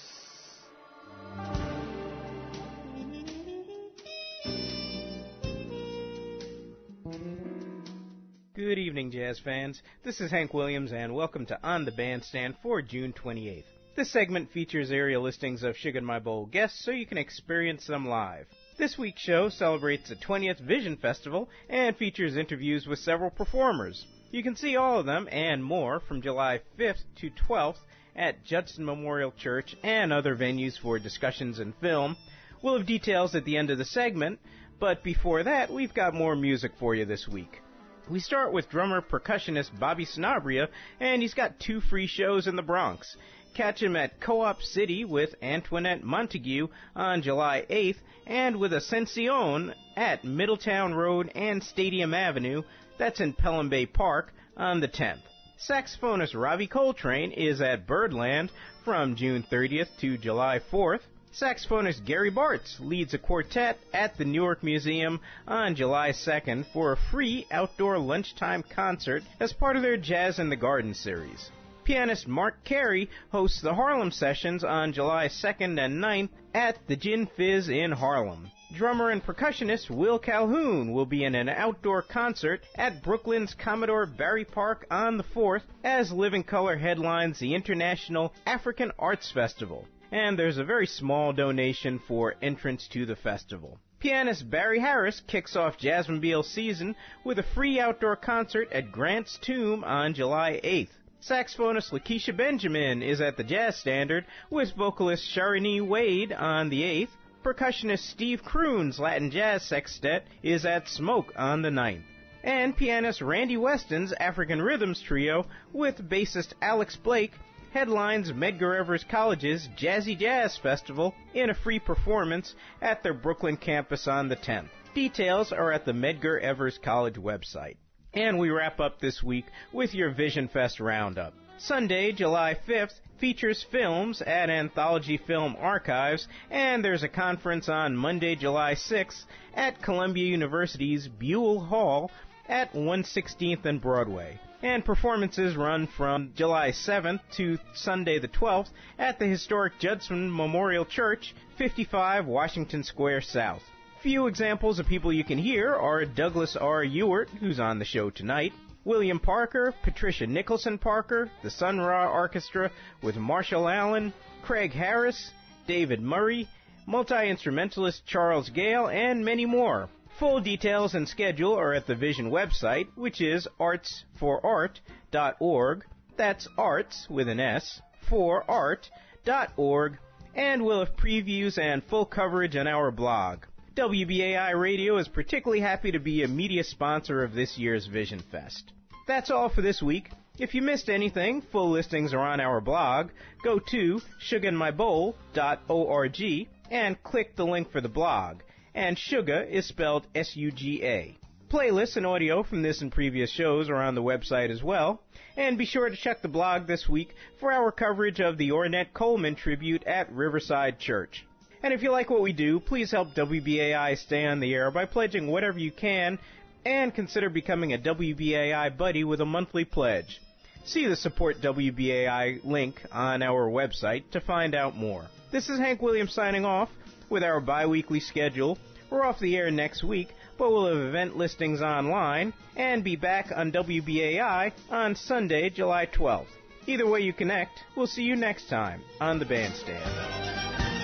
G: Good evening, jazz fans. This is Hank Williams, and welcome to On the Bandstand for June twenty-eighth. This segment features area listings of Sugar in My Bowl guests so you can experience them live. This week's show celebrates the twentieth Vision Festival and features interviews with several performers. You can see all of them and more from July fifth to twelfth at Judson Memorial Church and other venues for discussions and film. We'll have details at the end of the segment, but before that, we've got more music for you this week. We start with drummer percussionist Bobby Sanabria, and he's got two free shows in the Bronx. Catch him at Co-op City with Antoinette Montague on July eighth, and with Ascension at Middletown Road and Stadium Avenue, that's in Pelham Bay Park, on the tenth. Saxophonist Ravi Coltrane is at Birdland from June thirtieth to July fourth. Saxophonist Gary Bartz leads a quartet at the Newark Museum on July second for a free outdoor lunchtime concert as part of their Jazz in the Garden series. Pianist Mark Carey hosts the Harlem Sessions on July second and ninth at the Gin Fizz in Harlem. Drummer and percussionist Will Calhoun will be in an outdoor concert at Brooklyn's Commodore Barry Park on the fourth as Living Color headlines the International African Arts Festival. And there's a very small donation for entrance to the festival. Pianist Barry Harris kicks off Jazzmobile season with a free outdoor concert at Grant's Tomb on July eighth. Saxophonist Lakeisha Benjamin is at the Jazz Standard with vocalist Sharonee Wade on the eighth. Percussionist Steve Croon's Latin Jazz Sextet is at Smoke on the ninth. And pianist Randy Weston's African Rhythms Trio with bassist Alex Blake headlines Medgar Evers College's Jazzy Jazz Festival in a free performance at their Brooklyn campus on the tenth. Details are at the Medgar Evers College website. And we wrap up this week with your Vision Fest Roundup. Sunday, July fifth, features films at Anthology Film Archives, and there's a conference on Monday, July sixth at Columbia University's Buell Hall at one sixteenth and Broadway. And performances run from July seventh to Sunday the twelfth at the historic Judson Memorial Church, fifty-five Washington Square South. Few examples of people you can hear are Douglas R. Ewart, who's on the show tonight, William Parker, Patricia Nicholson Parker, the Sun Ra Orchestra with Marshall Allen, Craig Harris, David Murray, multi-instrumentalist Charles Gale, and many more. Full details and schedule are at the Vision website, which is arts for art dot org. That's arts with an S, for art dot org, and we'll have previews and full coverage on our blog. W B A I Radio is particularly happy to be a media sponsor of this year's Vision Fest. That's all for this week. If you missed anything, full listings are on our blog. Go to sugar in my bowl dot org. and click the link for the blog. And Suga is spelled S U G A. Playlists and audio from this and previous shows are on the website as well. And be sure to check the blog this week for our coverage of the Ornette Coleman tribute at Riverside Church. And if you like what we do, please help W B A I stay on the air by pledging whatever you can, and consider becoming a W B A I buddy with a monthly pledge. See the Support W B A I link on our website to find out more. This is Hank Williams signing off with our bi-weekly schedule. We're off the air next week, but we'll have event listings online and be back on W B A I on Sunday, July twelfth. Either way you connect, we'll see you next time on the Bandstand.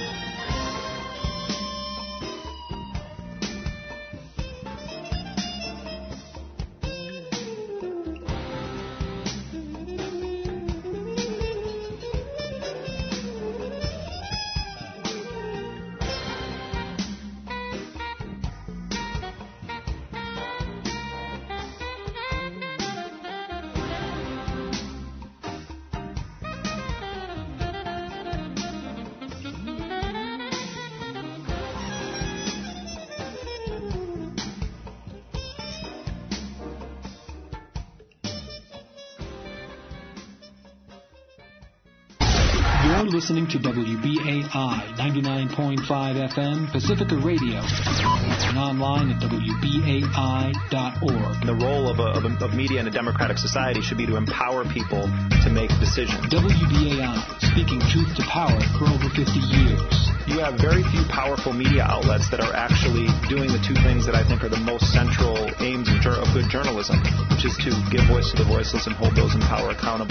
H: You're listening to W B A I ninety-nine point five F M Pacifica Radio and online at W B A I dot org.
I: The role of, a, of, a, of media in a democratic society should be to empower people to make decisions.
H: W B A I, speaking truth to power for over fifty years.
I: You have very few powerful media outlets that are actually doing the two things that I think are the most central aims of, of good journalism, which is to give voice to the voiceless and hold those in power accountable.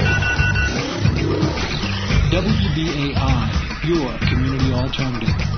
H: W B A I, your community alternative.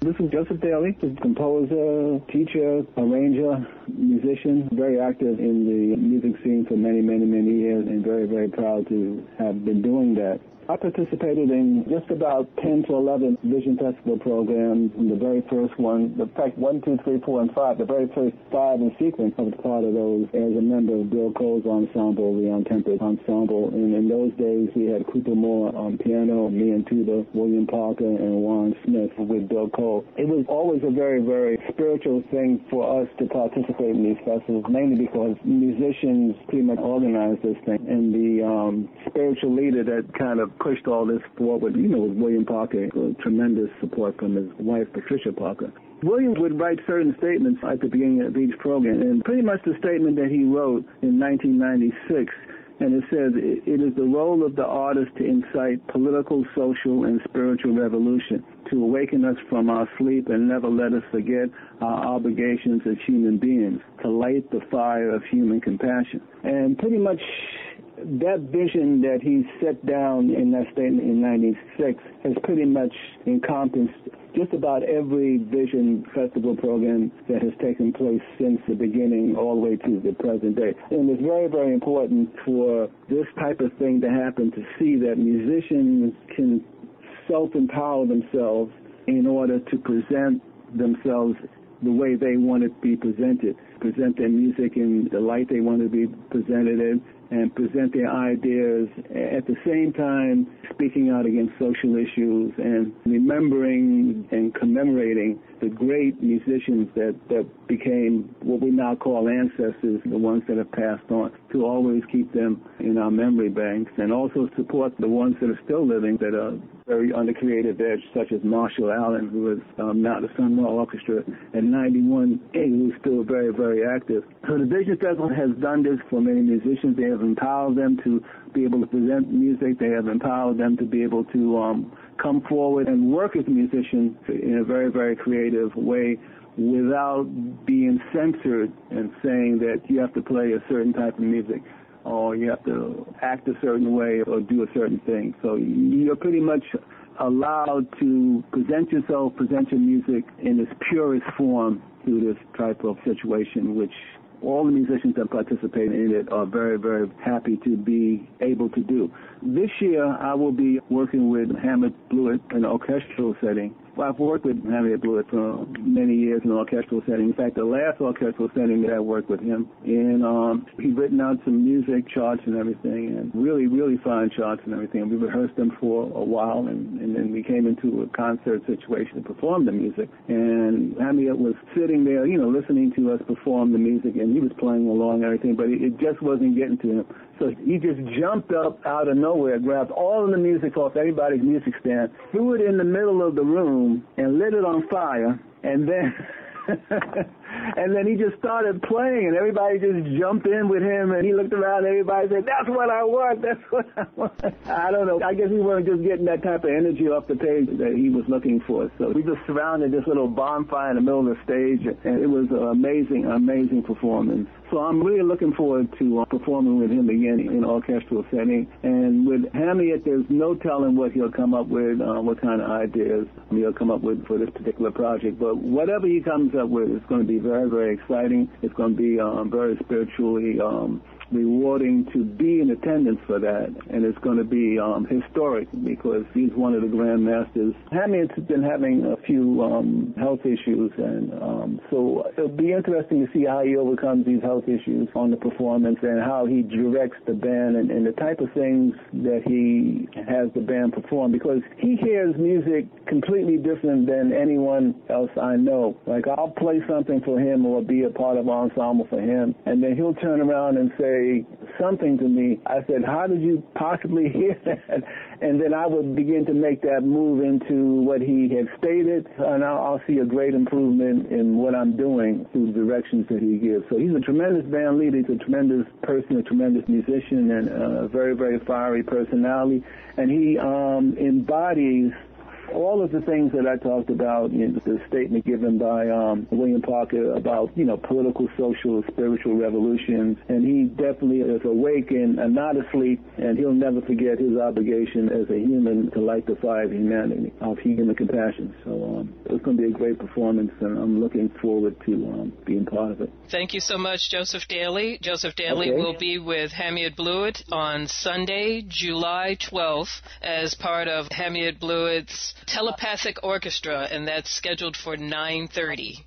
J: This is Joseph Daly, a composer, teacher, arranger, musician, very active in the music scene for many, many, many years, and very, very proud to have been doing that. I participated in just about ten to eleven Vision Festival programs. The very first one, in fact, one, two, three, four, and five, the very first five in sequence, I was part of those as a member of Bill Cole's ensemble, the On-Tempest Ensemble. And in those days, we had Cooper Moore on piano, me and tuba, William Parker, and Warren Smith with Bill Cole. It was always a very, very spiritual thing for us to participate in these festivals, mainly because musicians pretty much organized this thing. And the um, spiritual leader that kind of pushed all this forward, you know, was William Parker, with tremendous support from his wife, Patricia Parker. William would write certain statements at the beginning of each program, and pretty much the statement that he wrote in nineteen ninety-six, and it says, it is the role of the artist to incite political, social, and spiritual revolution, to awaken us from our sleep and never let us forget our obligations as human beings, to light the fire of human compassion. And pretty much that vision that he set down in that statement in ninety-six has pretty much encompassed just about every Vision Festival program that has taken place since the beginning all the way to the present day. And it's very, very important for this type of thing to happen, to see that musicians can self-empower themselves in order to present themselves the way they want it to be presented, present their music in the light they want to be presented in, and present their ideas, at the same time speaking out against social issues and remembering and commemorating the great musicians that, that became what we now call ancestors, the ones that have passed on, to always keep them in our memory banks, and also support the ones that are still living that are very on the creative edge, such as Marshall Allen, who was um, now the Sun Ra Orchestra at ninety-one, who's still very, very active. So the Vision Festival has done this for many musicians. They have empowered them to be able to present music. They have empowered them to be able to um, come forward and work as musicians in a very, very creative way without being censored and saying that you have to play a certain type of music or you have to act a certain way or do a certain thing. So you're pretty much allowed to present yourself, present your music in its purest form through this type of situation, which all the musicians that participate in it are very, very happy to be able to do. This year, I will be working with Hamlet Blewett in an orchestral setting. Well, I've worked with Hamlet Blewett for many years in an orchestral setting. In fact, the last orchestral setting that I worked with him in, um, he'd written out some music charts and everything, and really, really fine charts and everything. And we rehearsed them for a while, and, and then we came into a concert situation to perform the music. And Hamlet was sitting there, you know, listening to us perform the music, and he was playing along and everything, but it, it just wasn't getting to him. So he just jumped up out of nowhere, grabbed all of the music off everybody's music stand, threw it in the middle of the room, and lit it on fire, and then and then he just started playing, and everybody just jumped in with him, and he looked around, and everybody said, that's what I want, that's what I want. I don't know. I guess he wasn't just getting that type of energy off the page that he was looking for. So we just surrounded this little bonfire in the middle of the stage, and it was an amazing, amazing performance. So I'm really looking forward to uh, performing with him again in an orchestral setting. And with Hamlet, there's no telling what he'll come up with, uh, what kind of ideas he'll come up with for this particular project. But whatever he comes up with, it's going to be very, very exciting. It's going to be um, very spiritually um, rewarding to be in attendance for that, and it's going to be um, historic because he's one of the grand masters. Hamlet's been having a few um, health issues, and um, so it'll be interesting to see how he overcomes these health issues on the performance and how he directs the band and, and the type of things that he has the band perform, because he hears music completely different than anyone else I know. Like, I'll play something for him or be a part of an ensemble for him, and then he'll turn around and say something to me. I said, how did you possibly hear that? And then I would begin to make that move into what he had stated, and I'll, I'll see a great improvement in what I'm doing through the directions that he gives. So he's a tremendous band leader. He's a tremendous person, a tremendous musician, and a very, very fiery personality. And he um, embodies all of the things that I talked about in the statement given by um, William Parker about, you know, political, social, spiritual revolutions, and he definitely is awake and not asleep, and he'll never forget his obligation as a human to light the fire of humanity, of human compassion. So um, it's going to be a great performance, and I'm looking forward to um, being part of it.
D: Thank you so much, Joseph Daly. Joseph Daly
J: okay.
D: will be with Hamiet Blewett on Sunday, July twelfth, as part of Hamiet Blewett's Telepathic Orchestra, and that's scheduled for nine thirty.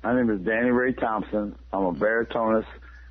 K: My name is Danny Ray Thompson. I'm a baritonist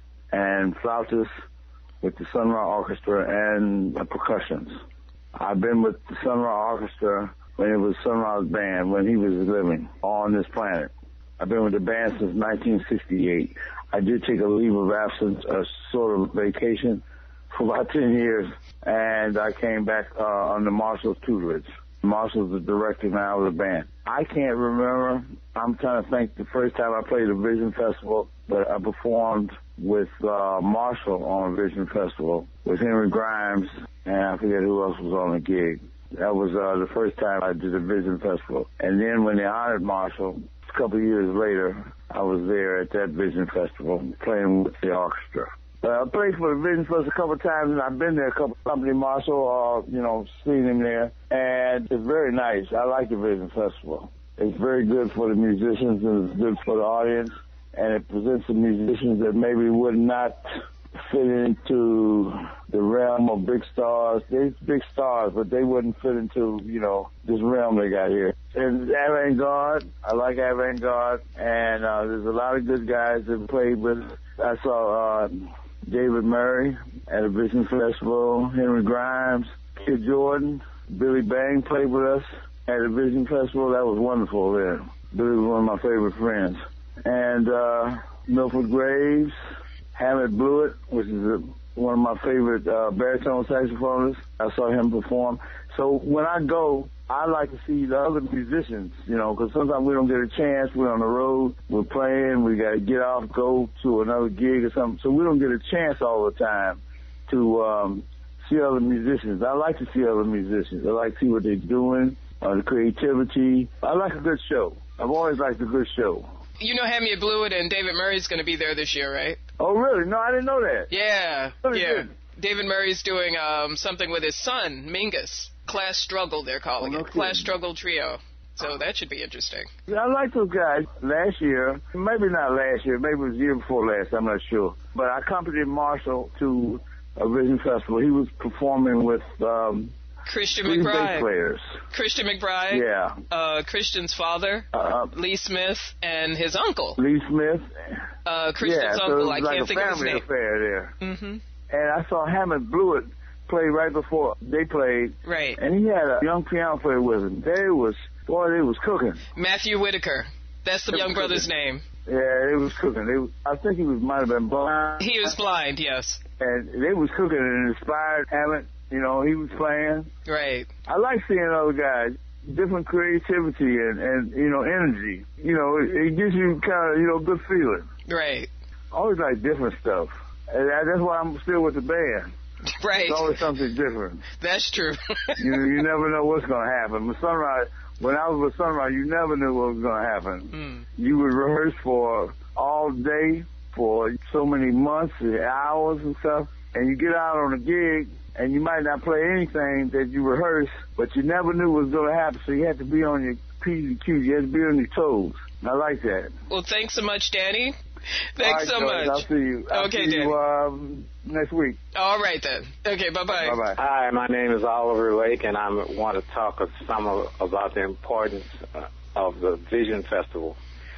K: and flautist with the Sun Ra Orchestra and the percussions. I've been with the Sun Ra Orchestra when it was Sun Ra's band, when he was living on this planet. I've been with the band since nineteen sixty-eight. I did take a leave of absence, a sort of vacation, for about ten years, and I came back uh, under Marshall's tutelage. Marshall's the director now of the band. I can't remember. I'm trying to think the first time I played a Vision Festival, but I performed with uh, Marshall on a Vision Festival with Henry Grimes, and I forget who else was on the gig. That was uh, the first time I did a Vision Festival. And then when they honored Marshall, a couple of years later, I was there at that Vision Festival playing with the orchestra. Uh, I played for the Vision Festival a couple of times, and I've been there a couple of company Marshall, uh, you know, seen him there. And it's very nice. I like the Vision Festival. It's very good for the musicians and it's good for the audience. And it presents the musicians that maybe would not fit into the realm of big stars. They're big stars, but they wouldn't fit into, you know, this realm they got here. And avant-garde, I like avant-garde, and uh, there's a lot of good guys that played with. I saw uh, David Murray at a Vision Festival, Henry Grimes, Kid Jordan, Billy Bang played with us at a Vision Festival. That was wonderful there. Billy was one of my favorite friends. And uh, Milford Graves, Hammett Blewett, which is a, one of my favorite uh, baritone saxophonists. I saw him perform. So when I go, I like to see the other musicians, you know, because sometimes we don't get a chance. We're on the road, we're playing, we got to get off, go to another gig or something. So we don't get a chance all the time to um, see other musicians. I like to see other musicians. I like to see what they're doing, uh, the creativity. I like a good show. I've always liked a good show.
D: You know Hammett Blewett and David Murray's going to be there this year, right?
K: Oh, really? No, I didn't know that.
D: Yeah,
K: Really
D: yeah.
K: good.
D: David Murray's doing um, something with his son, Mingus. Class Struggle, they're calling
K: Oh, no
D: it.
K: kidding.
D: Class Struggle Trio. So that should be interesting.
K: Yeah, I like those guys. Last year, maybe not last year, maybe it was the year before last, I'm not sure. But I accompanied Marshall to a Vision Festival. He was performing with um,
D: Christian
K: three
D: McBride.
K: bass players.
D: Christian McBride.
K: Yeah.
D: Uh, Christian's father,
K: Uh,
D: Lee Smith, and his uncle.
K: Lee Smith.
D: Uh, Christian's
K: yeah, so
D: uncle,
K: it was
D: I
K: like
D: can't
K: a
D: think of his
K: family
D: name.
K: affair there.
D: Mm-hmm.
K: And I saw Hammett Blewett play right before they played.
D: Right.
K: And he had a young piano player with him. They was, boy, they was cooking.
D: Matthew Whitaker. That's the
K: They
D: young
K: was
D: brother's
K: cooking.
D: name.
K: Yeah, they was cooking. They, was- I think he was might have been blind.
D: He was blind, yes.
K: And they was cooking and inspired Hammett. You know, he was playing.
D: Right.
K: I like seeing other guys, different creativity and, and you know, energy. You know, it, it gives you kind of, you know, good feeling.
D: Right.
K: I always like different stuff. And that- that's why I'm still with the band.
D: Right.
K: It's always something different.
D: That's true.
K: you you never know what's going to happen. With Sunrise, when I was with Sunrise, you never knew what was going to happen.
D: Mm.
K: You would rehearse for all day, for so many months, hours and stuff, and you get out on a gig, and you might not play anything that you rehearsed, but you never knew what was going to happen, so you had to be on your P's and Q's. You had to be on your toes. I like that.
D: Well, thanks so much, Danny. Thanks
K: All
D: so
K: right, George,
D: much.
K: I'll see you. I'll
D: Okay,
K: see
D: Danny.
K: you um, next week.
D: All right, then. Okay, bye-bye.
K: Bye-bye.
L: Hi, my name is Oliver Lake, and I want to talk of some of, about the importance uh, of the Vision Festival.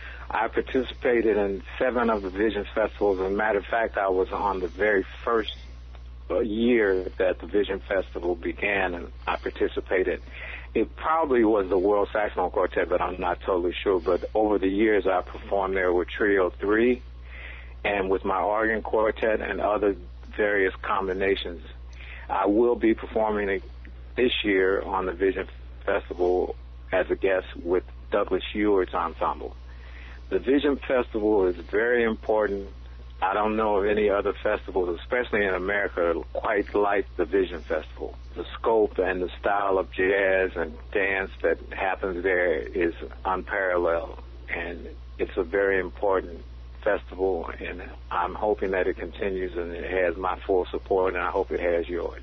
L: I participated in seven of the Vision Festivals. As a matter of fact, I was on the very first uh, year that the Vision Festival began, and I participated. It probably was the World Saxophone Quartet, but I'm not totally sure. But over the years, I performed there with Trio three and with my organ quartet and other various combinations. I will be performing this year on the Vision Festival as a guest with Douglas Eward's ensemble. The Vision Festival is very important. I don't know of any other festivals, especially in America, quite like the Vision Festival. The scope and the style of jazz and dance that happens there is unparalleled, and it's a very important festival, and I'm hoping that it continues, and it has my full support, and I hope it has yours.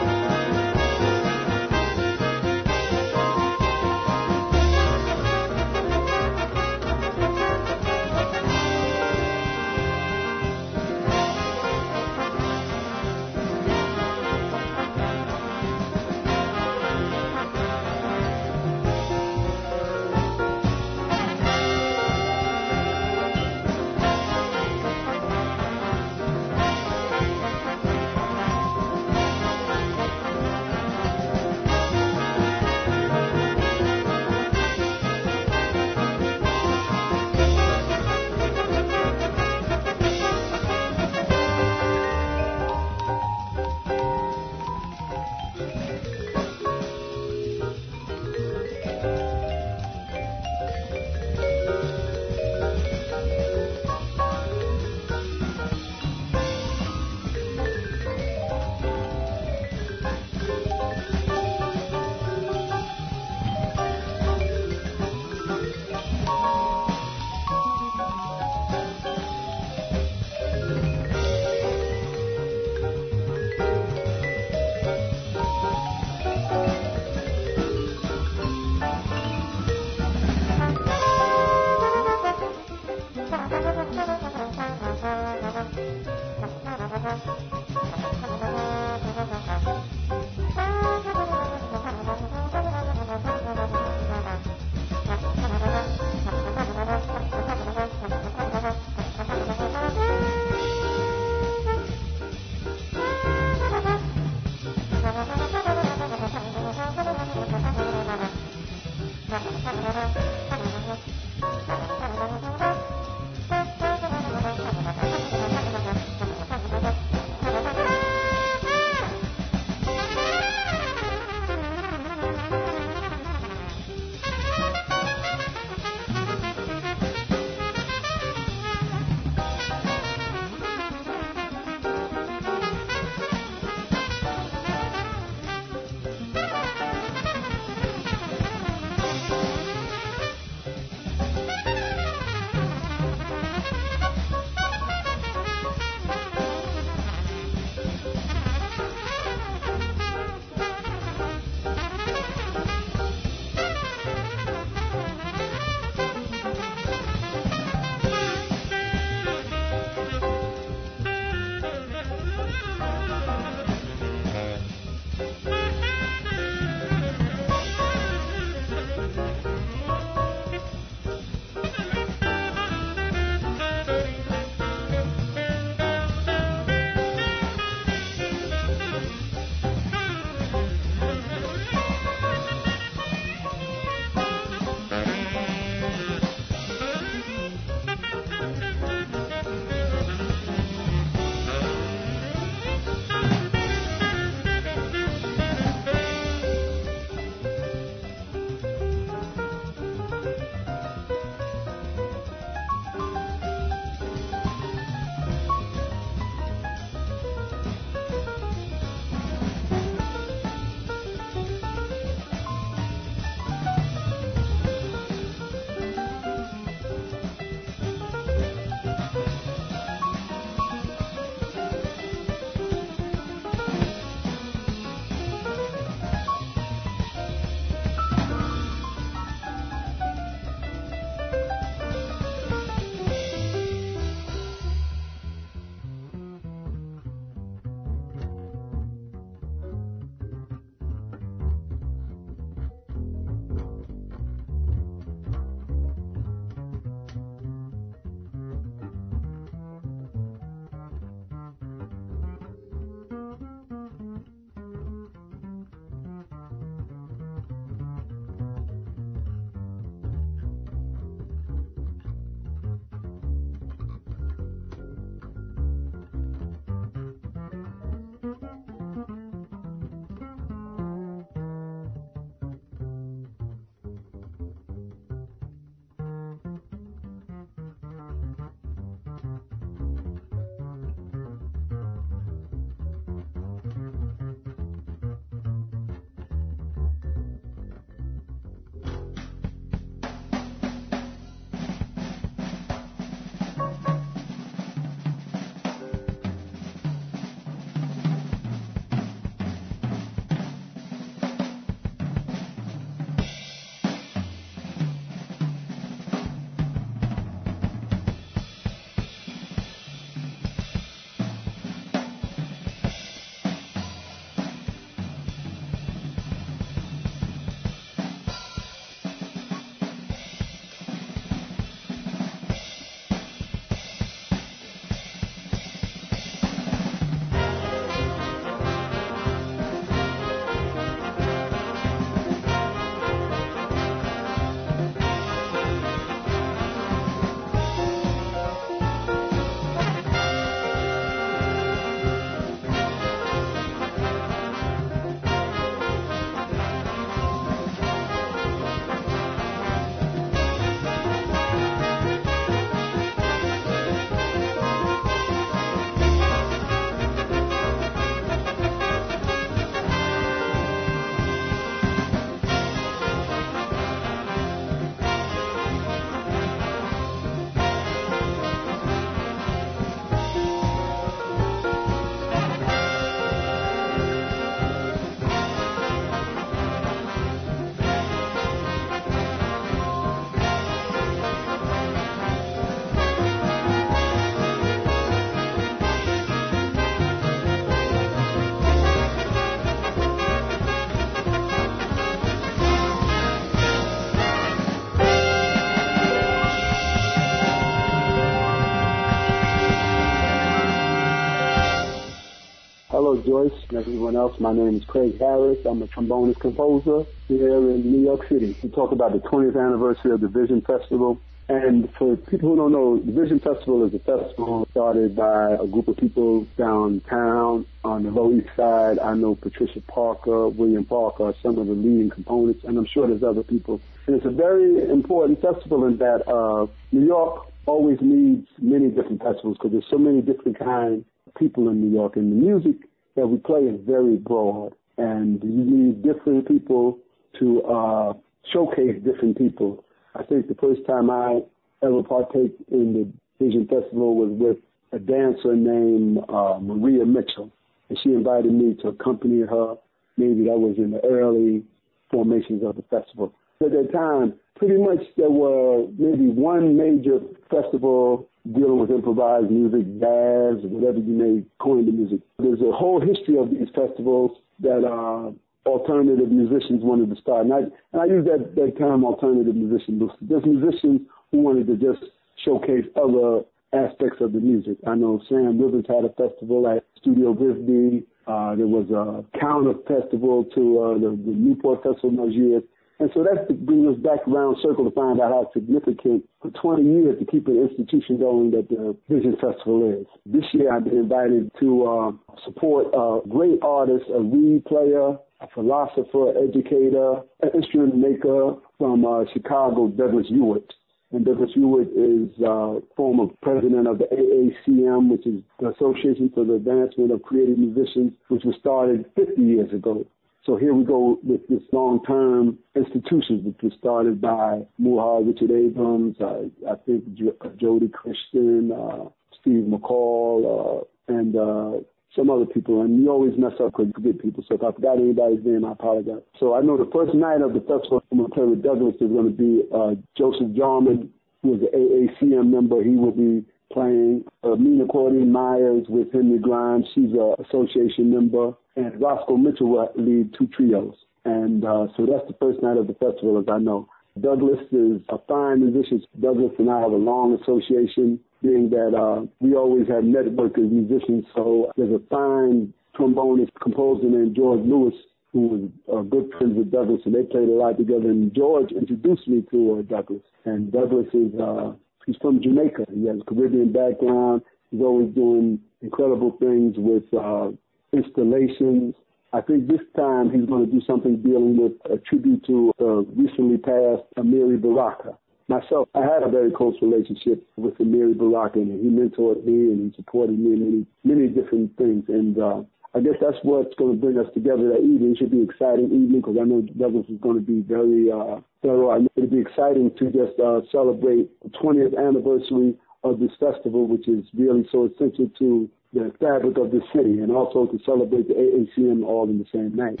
M: hello, Joyce and everyone else. My name is Craig Harris. I'm a trombonist composer here in New York City. We talk about the twentieth anniversary of the Vision Festival. And for people who don't know, the Vision Festival is a festival started by a group of people downtown on the Lower East Side. I know Patricia Parker, William Parker are some of the leading components, and I'm sure there's other people. And it's a very important festival in that uh, New York always needs many different festivals because there's so many different kinds of people in New York. And the music that we play is very broad, and you need different people to uh, showcase different people. I think the first time I ever partake in the Vision Festival was with a dancer named uh, Maria Mitchell, and she invited me to accompany her. Maybe that was in the early formations of the festival. At that time, pretty much there were maybe one major festival dealing with improvised music, jazz, whatever you may coin the music. There's a whole history of these festivals that uh, alternative musicians wanted to start. And I, and I use that, that term alternative musician. There's musicians who wanted to just showcase other aspects of the music. I know Sam Rivers had a festival at Studio Grisby. Uh, there was a counter festival to uh, the, the Newport Festival in those years. And so that brings us back around circle to find out how significant for twenty years to keep an institution going that the Vision Festival is. This year I've been invited to uh, support a great artist, a reed player, a philosopher, educator, an instrument maker from uh, Chicago, Douglas Hewitt. And Douglas Hewitt is uh, former president of the A A C M, which is the Association for the Advancement of Creative Musicians, which was started fifty years ago. So here we go with this long-term institution, which was started by Muhar Richard Abrams, uh, I think J- Jody Christian, uh, Steve McCall, uh, and uh, some other people. And we always mess up because we forget people. So if I forgot anybody's name, I apologize. So I know the first night of the festival, I'm going to play with Douglas. There's going to be uh, Joseph Jarman, who is an A A C M member. He will be playing. Uh, Mina Cordy Myers with Henry Grimes. She's an association member. And Roscoe Mitchell will lead two trios. And uh, so that's the first night of the festival, as I know. Douglas is a fine musician. Douglas and I have a long association, being that uh, we always have networked as musicians. So there's a fine trombonist composer named George Lewis, who was uh, good friends with Douglas, and they played a lot together. And George introduced me to uh, Douglas. And Douglas is uh, he's from Jamaica. He has a Caribbean background. He's always doing incredible things with uh, installations. I think this time he's going to do something dealing with a tribute to uh, recently passed Amiri Baraka. Myself, I had a very close relationship with Amiri Baraka, and he mentored me and he supported me in many, many different things. And uh, I guess that's what's going to bring us together that evening. It should be an exciting evening because I know Douglas is going to be very uh, thorough. I know it'll be exciting to just uh, celebrate the twentieth anniversary of this festival, which is really so essential to the fabric of the city, and also to celebrate the A A C M all in the same night.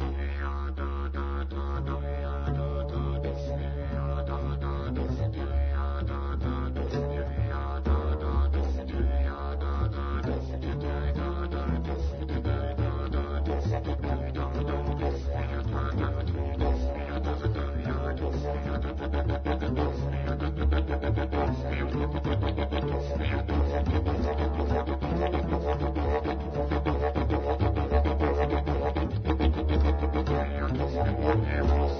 N: Yeah.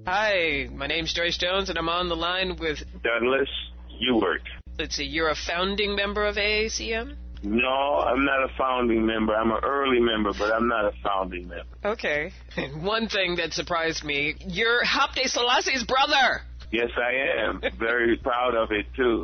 D: Hi, my name's Joyce Jones, and I'm on the line with
N: Douglas Ewart.
D: Let's see, you're a founding member of A A C M?
N: No, I'm not a founding member. I'm an early member, but I'm not a founding member.
D: Okay. And one thing that surprised me, you're Haile Selassie's brother.
N: Yes, I am. Very proud of it, too.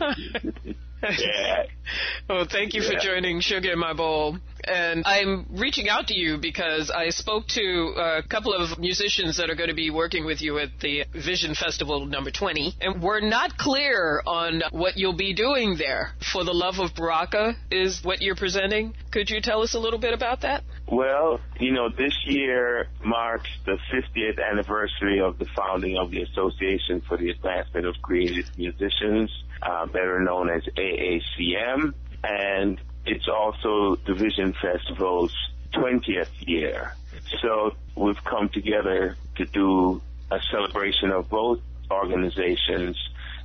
N: Yeah.
D: Well, thank you
N: yeah.
D: for joining Sugar in My Bowl. And I'm reaching out to you because I spoke to a couple of musicians that are going to be working with you at the Vision Festival number twenty, and we're not clear on what you'll be doing there. For the Love of Baraka is what you're presenting. Could you tell us a little bit about that?
N: Well, you know, this year marks the fiftieth anniversary of the founding of the Association for the Advancement of Creative Musicians, uh, better known as A A C M, and it's also the Vision Festival's twentieth year. So we've come together to do a celebration of both organizations,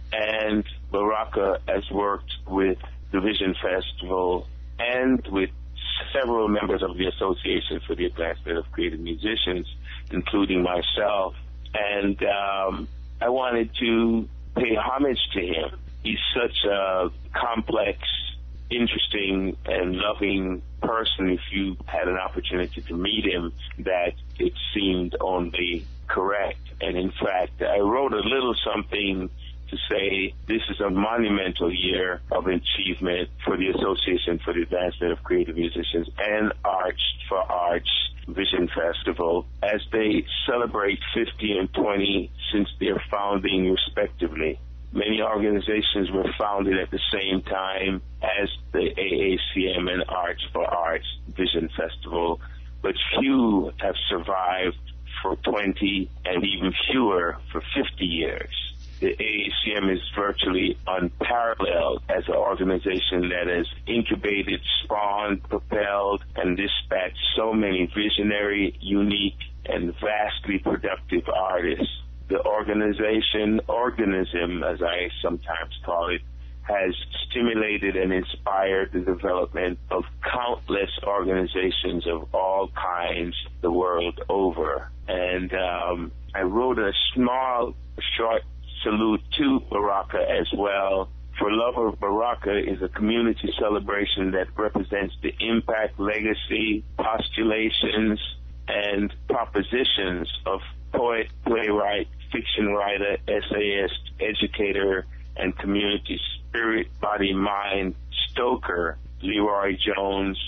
N: and Baraka has worked with the Vision Festival and with several members of the Association for the Advancement of Creative Musicians, including myself, and um, I wanted to pay homage to him. He's such a complex, interesting, and loving person, if you had an opportunity to meet him, that it seemed only correct. And in fact, I wrote a little something to say this is a monumental year of achievement for the Association for the Advancement of Creative Musicians and Arts for Arts Vision Festival as they celebrate fifty and twenty since their founding respectively. Many organizations were founded at the same time as the A A C M and Arts for Arts Vision Festival, but few have survived for twenty and even fewer for fifty years. The A A C M is virtually unparalleled as an organization that has incubated, spawned, propelled, and dispatched so many visionary, unique, and vastly productive artists. The organization, organism, as I sometimes call it, has stimulated and inspired the development of countless organizations of all kinds the world over. And um, I wrote a small, short salute to Baraka as well. For Love of Baraka is a community celebration that represents the impact, legacy, postulations, and propositions of poet, playwright, fiction writer, essayist, educator, and community spirit, body, mind stoker, Leroy Jones,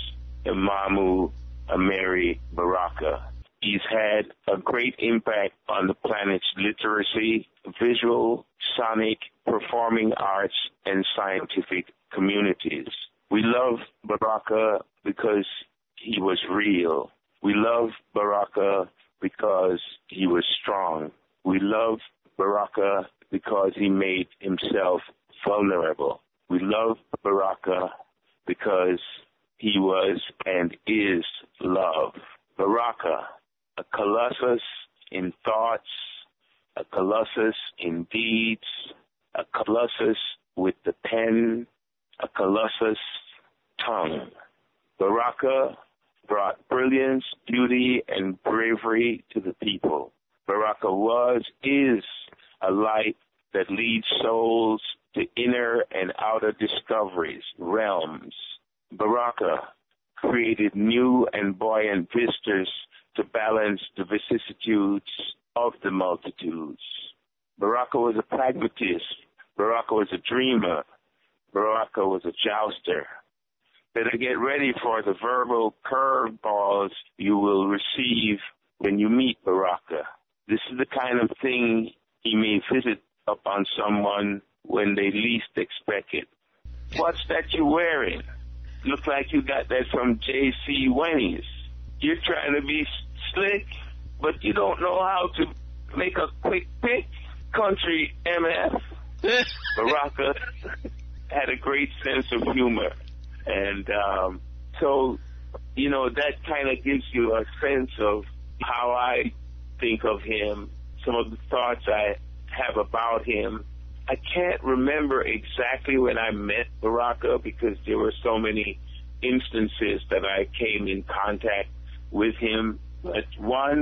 N: Imamu Amiri Baraka. He's had a great impact on the planet's literacy, visual, sonic, performing arts, and scientific communities. We love Baraka because he was real. We love Baraka because he was strong. We love Baraka because he made himself vulnerable. We love Baraka because he was and is love. Baraka, a colossus in thoughts, a colossus in deeds, a colossus with the pen, a colossus tongue. Baraka brought brilliance, beauty, and bravery to the people. Baraka was, is a light that leads souls to inner and outer discoveries, realms. Baraka created new and buoyant vistas to balance the vicissitudes of the multitudes. Baraka was a pragmatist. Baraka was a dreamer. Baraka was a jouster. Better get ready for the verbal curveballs you will receive when you meet Baraka. This is the kind of thing he may visit upon someone when they least expect it. What's that you're wearing? Looks like you got that from J C Wenny's. You're trying to be slick, but you don't know how to make a quick pick. Country M F. Baraka had a great sense of humor. And um, so, you know, that kind of gives you a sense of how I think of him, some of the thoughts I have about him. I can't remember exactly when I met Baraka because there were so many instances that I came in contact with him. But one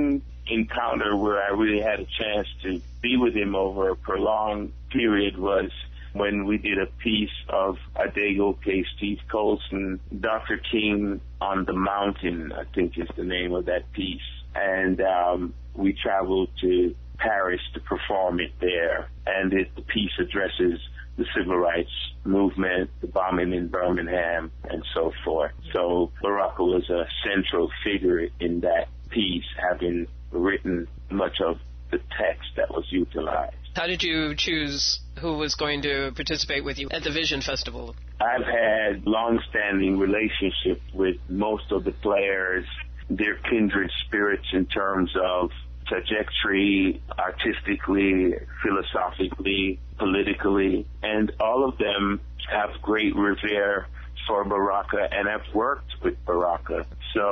N: encounter where I really had a chance to be with him over a prolonged period was when we did a piece of Adego K. Steve Colson, Doctor King on the Mountain, I think is the name of that piece. And um, we traveled to Paris to perform it there. And it, the piece addresses the civil rights movement, the bombing in Birmingham, and so forth. So Baraka was a central figure in that piece, having written much of the text that was utilized.
D: How did you choose who was going to participate with you at the Vision Festival?
N: I've had long-standing relationship with most of the players. They're kindred spirits in terms of trajectory, artistically, philosophically, politically, and all of them have great revere for Baraka, and I've worked with Baraka.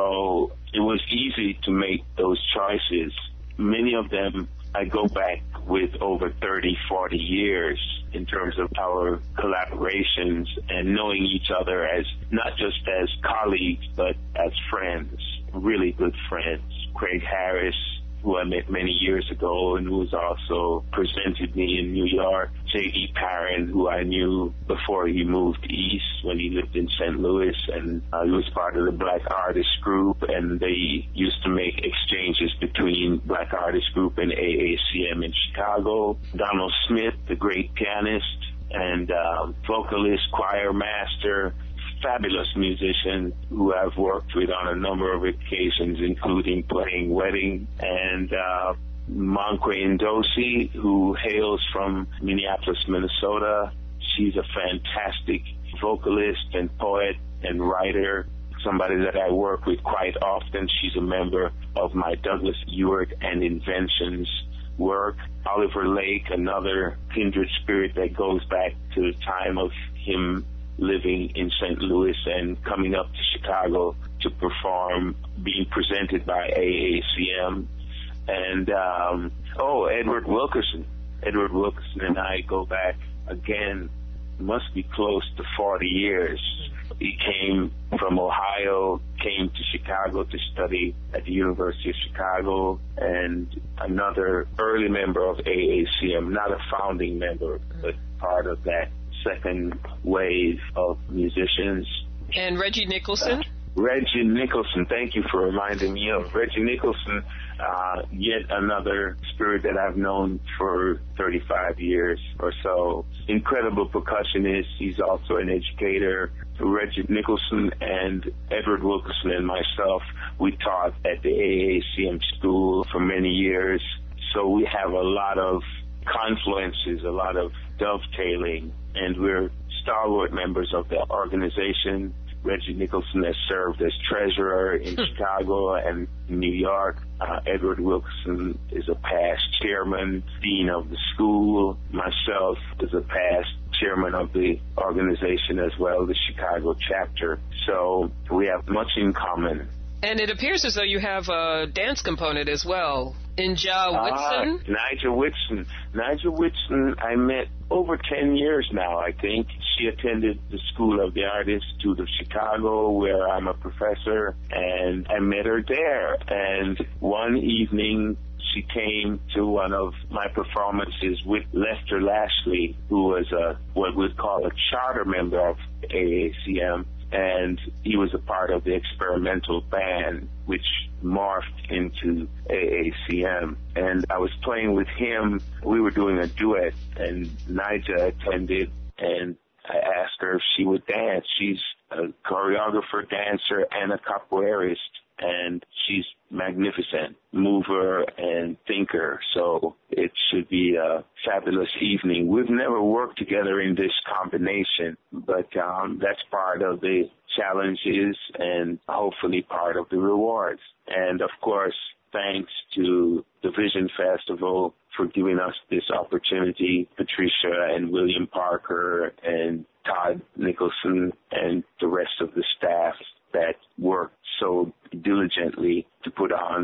N: So it was easy to make those choices. Many of them I go back with over thirty, forty years in terms of our collaborations and knowing each other as not just as colleagues, but as friends, really good friends. Craig Harris, who I met many years ago and who was also presented me in New York. J D. Parent, who I knew before he moved east when he lived in Saint Louis, and uh, he was part of the Black Artist Group, and they used to make exchanges between Black Artist Group and A A C M in Chicago. Donald Smith, the great pianist and uh, vocalist, choir master, fabulous musician who I've worked with on a number of occasions, including playing Wedding, and uh, Monque Ndosi, who hails from Minneapolis, Minnesota. She's a fantastic vocalist and poet and writer, somebody that I work with quite often. She's a member of my Douglas Ewart and Inventions work. Oliver Lake, another kindred spirit that goes back to the time of him living in Saint Louis and coming up to Chicago to perform, being presented by A A C M. And, um, oh, Edward Wilkerson. Edward Wilkerson and I go back again, must be close to forty years. He came from Ohio, came to Chicago to study at the University of Chicago, and another early member of A A C M, not a founding member, but part of that second wave of musicians.
D: And Reggie Nicholson?
N: Uh, Reggie Nicholson, thank you for reminding me of Reggie Nicholson, uh, yet another spirit that I've known for thirty-five years or so. Incredible percussionist. He's also an educator. Reggie Nicholson and Edward Wilkerson and myself, we taught at the A A C M school for many years. So we have a lot of confluences, a lot of dovetailing, and we're stalwart members of the organization. Reggie Nicholson has served as treasurer in Chicago and New York. Uh, Edward Wilkerson is a past chairman, dean of the school. Myself is a past chairman of the organization as well, the Chicago chapter. So we have much in common.
D: And it appears as though you have a dance component as well. Inja Whitson?
N: Ah, Nigel Whitson. Nigel Whitson, I met over ten years now, I think. She attended the School of the Art Institute of Chicago, where I'm a professor, and I met her there. And one evening, she came to one of my performances with Lester Lashley, who was a what we'd call a charter member of A A C M. And he was a part of the experimental band, which morphed into A A C M. And I was playing with him. We were doing a duet, and Nija attended, and I asked her if she would dance. She's a choreographer, dancer, and a capoeirist, and she's magnificent mover and thinker, so it should be a fabulous evening. We've never worked together in this combination, but um, that's part of the challenges and hopefully part of the rewards. And of course, thanks to the Vision Festival for giving us this opportunity, Patricia and William Parker and Todd Nicholson and the rest of the staff that worked so diligently to put on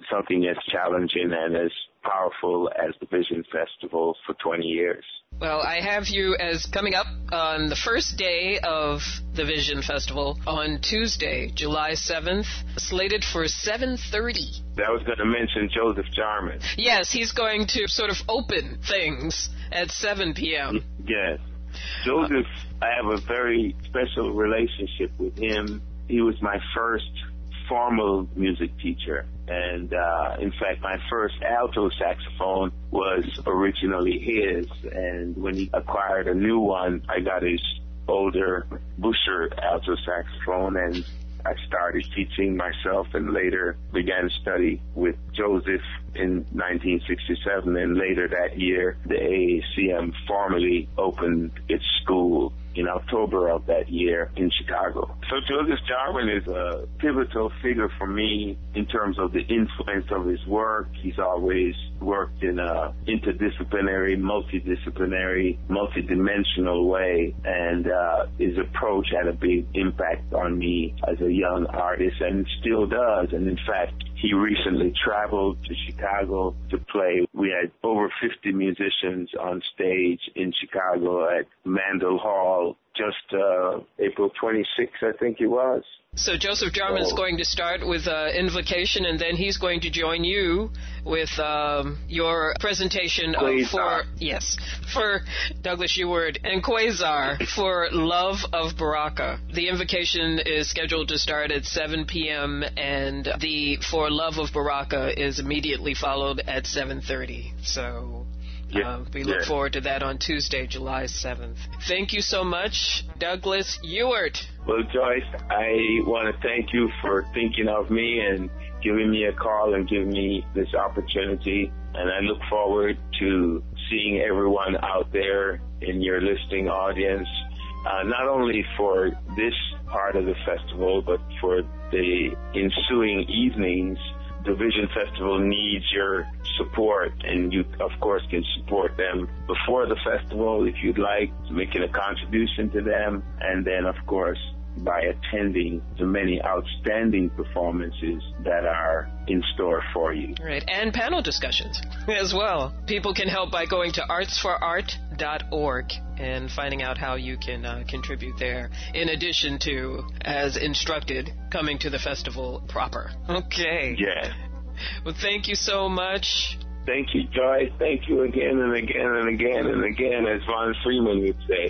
N: something as challenging and as powerful as the Vision Festival for twenty years.
D: Well, I have you as coming up on the first day of the Vision Festival on Tuesday, July seventh, slated for seven thirty.
N: I was going to mention Joseph Jarman.
D: Yes, he's going to sort of open things at seven p.m.
N: Yes. Joseph, I have a very special relationship with him. He was my first formal music teacher. And, uh, in fact, my first alto saxophone was originally his. And when he acquired a new one, I got his older Busher alto saxophone, and I started teaching myself and later began to study with Joseph in nineteen sixty-seven. And later that year, the A A C M formally opened its school in October of that year in Chicago. So Joseph Jarman is a pivotal figure for me in terms of the influence of his work. He's always worked in a interdisciplinary, multidisciplinary, multidimensional way, and uh, his approach had a big impact on me as a young artist, and still does. And in fact, he recently traveled to Chicago to play. We had over fifty musicians on stage in Chicago at Mandel Hall just uh, April twenty-sixth, I think it was.
D: So Joseph Jarman is
N: So-
D: going to start with uh, invocation, and then he's going to join you with um, your presentation of
N: Quasar.
D: for yes for Douglas Ewart and Quasar for Love of Baraka. The invocation is scheduled to start at seven p.m. and the For Love of Baraka is immediately followed at seven thirty. So.
N: Yeah.
D: Uh, we look
N: Yeah.
D: forward to that on Tuesday, July seventh. Thank you so much, Douglas Ewart.
N: Well, Joyce, I want to thank you for thinking of me and giving me a call and giving me this opportunity. And I look forward to seeing everyone out there in your listening audience, uh, not only for this part of the festival, but for the ensuing evenings. The Vision Festival needs your support, and you, of course, can support them before the festival if you'd like, making a contribution to them, and then, of course, by attending the many outstanding performances that are in store for you.
D: Right, and panel discussions as well. People can help by going to arts for art dot org and finding out how you can uh, contribute there, in addition to, as instructed, coming to the festival proper. Okay.
N: Yeah.
D: Well, thank you so much.
N: Thank you, Joyce. Thank you again and again and again and again, as Von Freeman would say.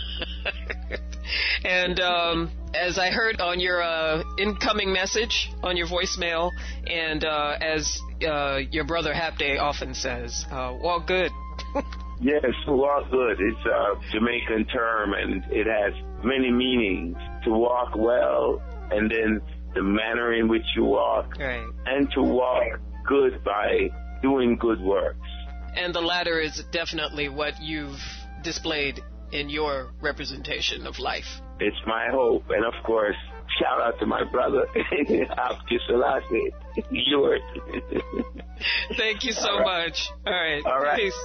D: And um, as I heard on your uh, incoming message, on your voicemail, and uh, as uh, your brother Hapday often says, uh, walk good.
N: Yes, walk good. It's a Jamaican term, and it has many meanings. To walk well, and then the manner in which you walk,
D: Right.
N: and to walk good by doing good works.
D: And the latter is definitely what you've displayed in your representation of life.
N: It's my hope. And of course, shout out to my brother, Abdi Selassie, Ewart.
D: Thank you so
N: All right.
D: much. All right.
N: All right.
D: Peace.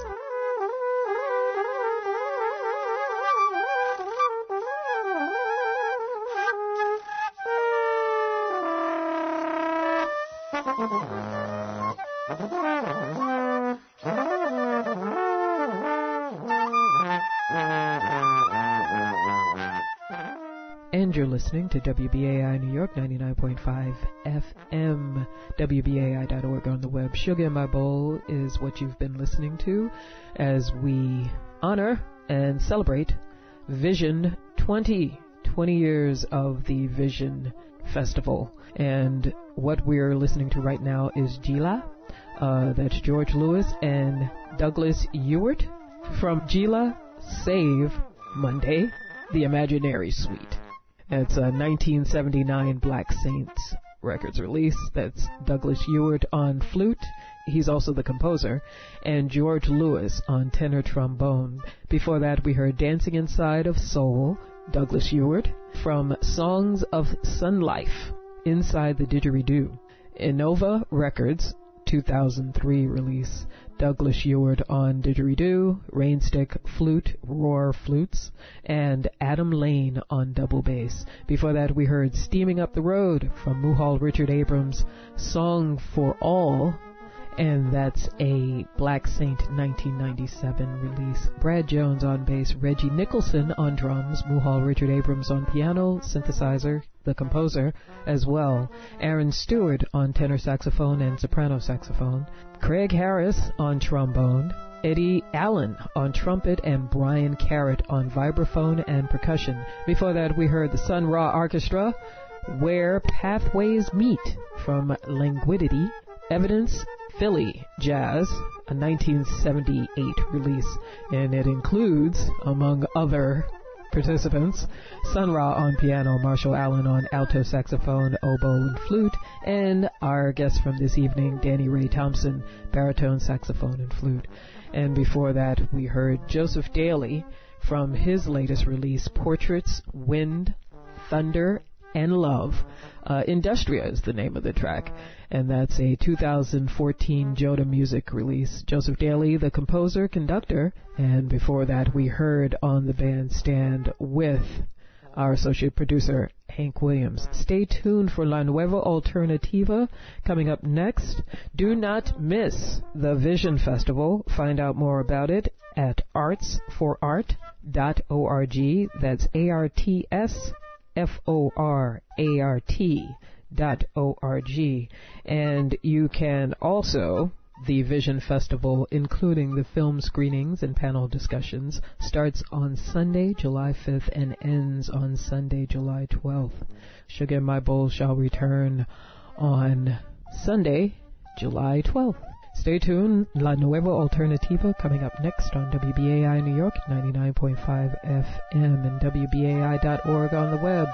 A: And you're listening to W B A I New York ninety-nine point five F M, W B A I dot org on the web. Sugar in My Bowl is what you've been listening to as we honor and celebrate Vision twenty, twenty years of the Vision Festival. And what we're listening to right now is Gila. Uh, that's George Lewis and Douglas Ewart from Gila Save Monday, the Imaginary Suite. That's a nineteen seventy-nine Black Saints Records release. That's Douglas Ewart on flute. He's also the composer. And George Lewis on tenor trombone. Before that, we heard Dancing Inside of Soul, Douglas Ewart, from Songs of Sun Life, Inside the Didgeridoo. Innova Records, two thousand three release. Douglas Ewart on didgeridoo, Rainstick Flute, Roar Flutes, and Adam Lane on double bass. Before that, we heard Steaming Up the Road from Muhal Richard Abrams' Song for All, and that's a Black Saint nineteen ninety-seven release. Brad Jones on bass, Reggie Nicholson on drums, Muhal Richard Abrams on piano, synthesizer, the composer, as well. Aaron Stewart on tenor saxophone and soprano saxophone. Craig Harris on trombone. Eddie Allen on trumpet and Brian Carrot on vibraphone and percussion. Before that, we heard the Sun Ra Orchestra, Where Pathways Meet from Languidity. Evidence Philly Jazz, a nineteen seventy-eight release, and it includes, among other participants, Sun Ra on piano, Marshall Allen on alto saxophone, oboe, and flute, and our guest from this evening, Danny Ray Thompson, baritone saxophone and flute. And before that, we heard Joseph Daly from his latest release, Portraits, Wind, Thunder, and Love. Uh, Industria is the name of the track, and that's a two thousand fourteen Joda Music release. Joseph Daly, the composer, conductor, and before that we heard On the Bandstand with our associate producer, Hank Williams. Stay tuned for La Nueva Alternativa coming up next. Do not miss the Vision Festival. Find out more about it at arts for art dot org. That's A R T S F O R A R T dot O R G. And you can also, the Vision Festival, including the film screenings and panel discussions, starts on Sunday, July fifth, and ends on Sunday, July twelfth. Sugar in My Bowl shall return on Sunday, July twelfth. Stay tuned. La Nueva Alternativa coming up next on W B A I New York, ninety-nine point five F M, and W B A I dot org on the web.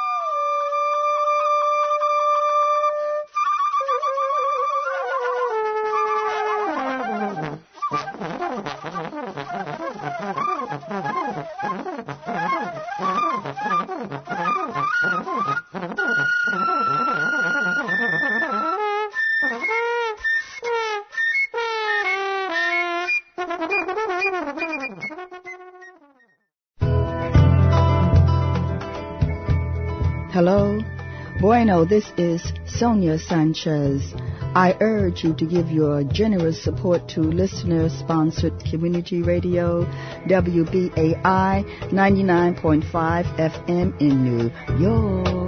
O: Hello. Bueno, this is Sonia Sanchez. I urge you to give your generous support to listener-sponsored community radio, W B A I ninety-nine point five F M in New York.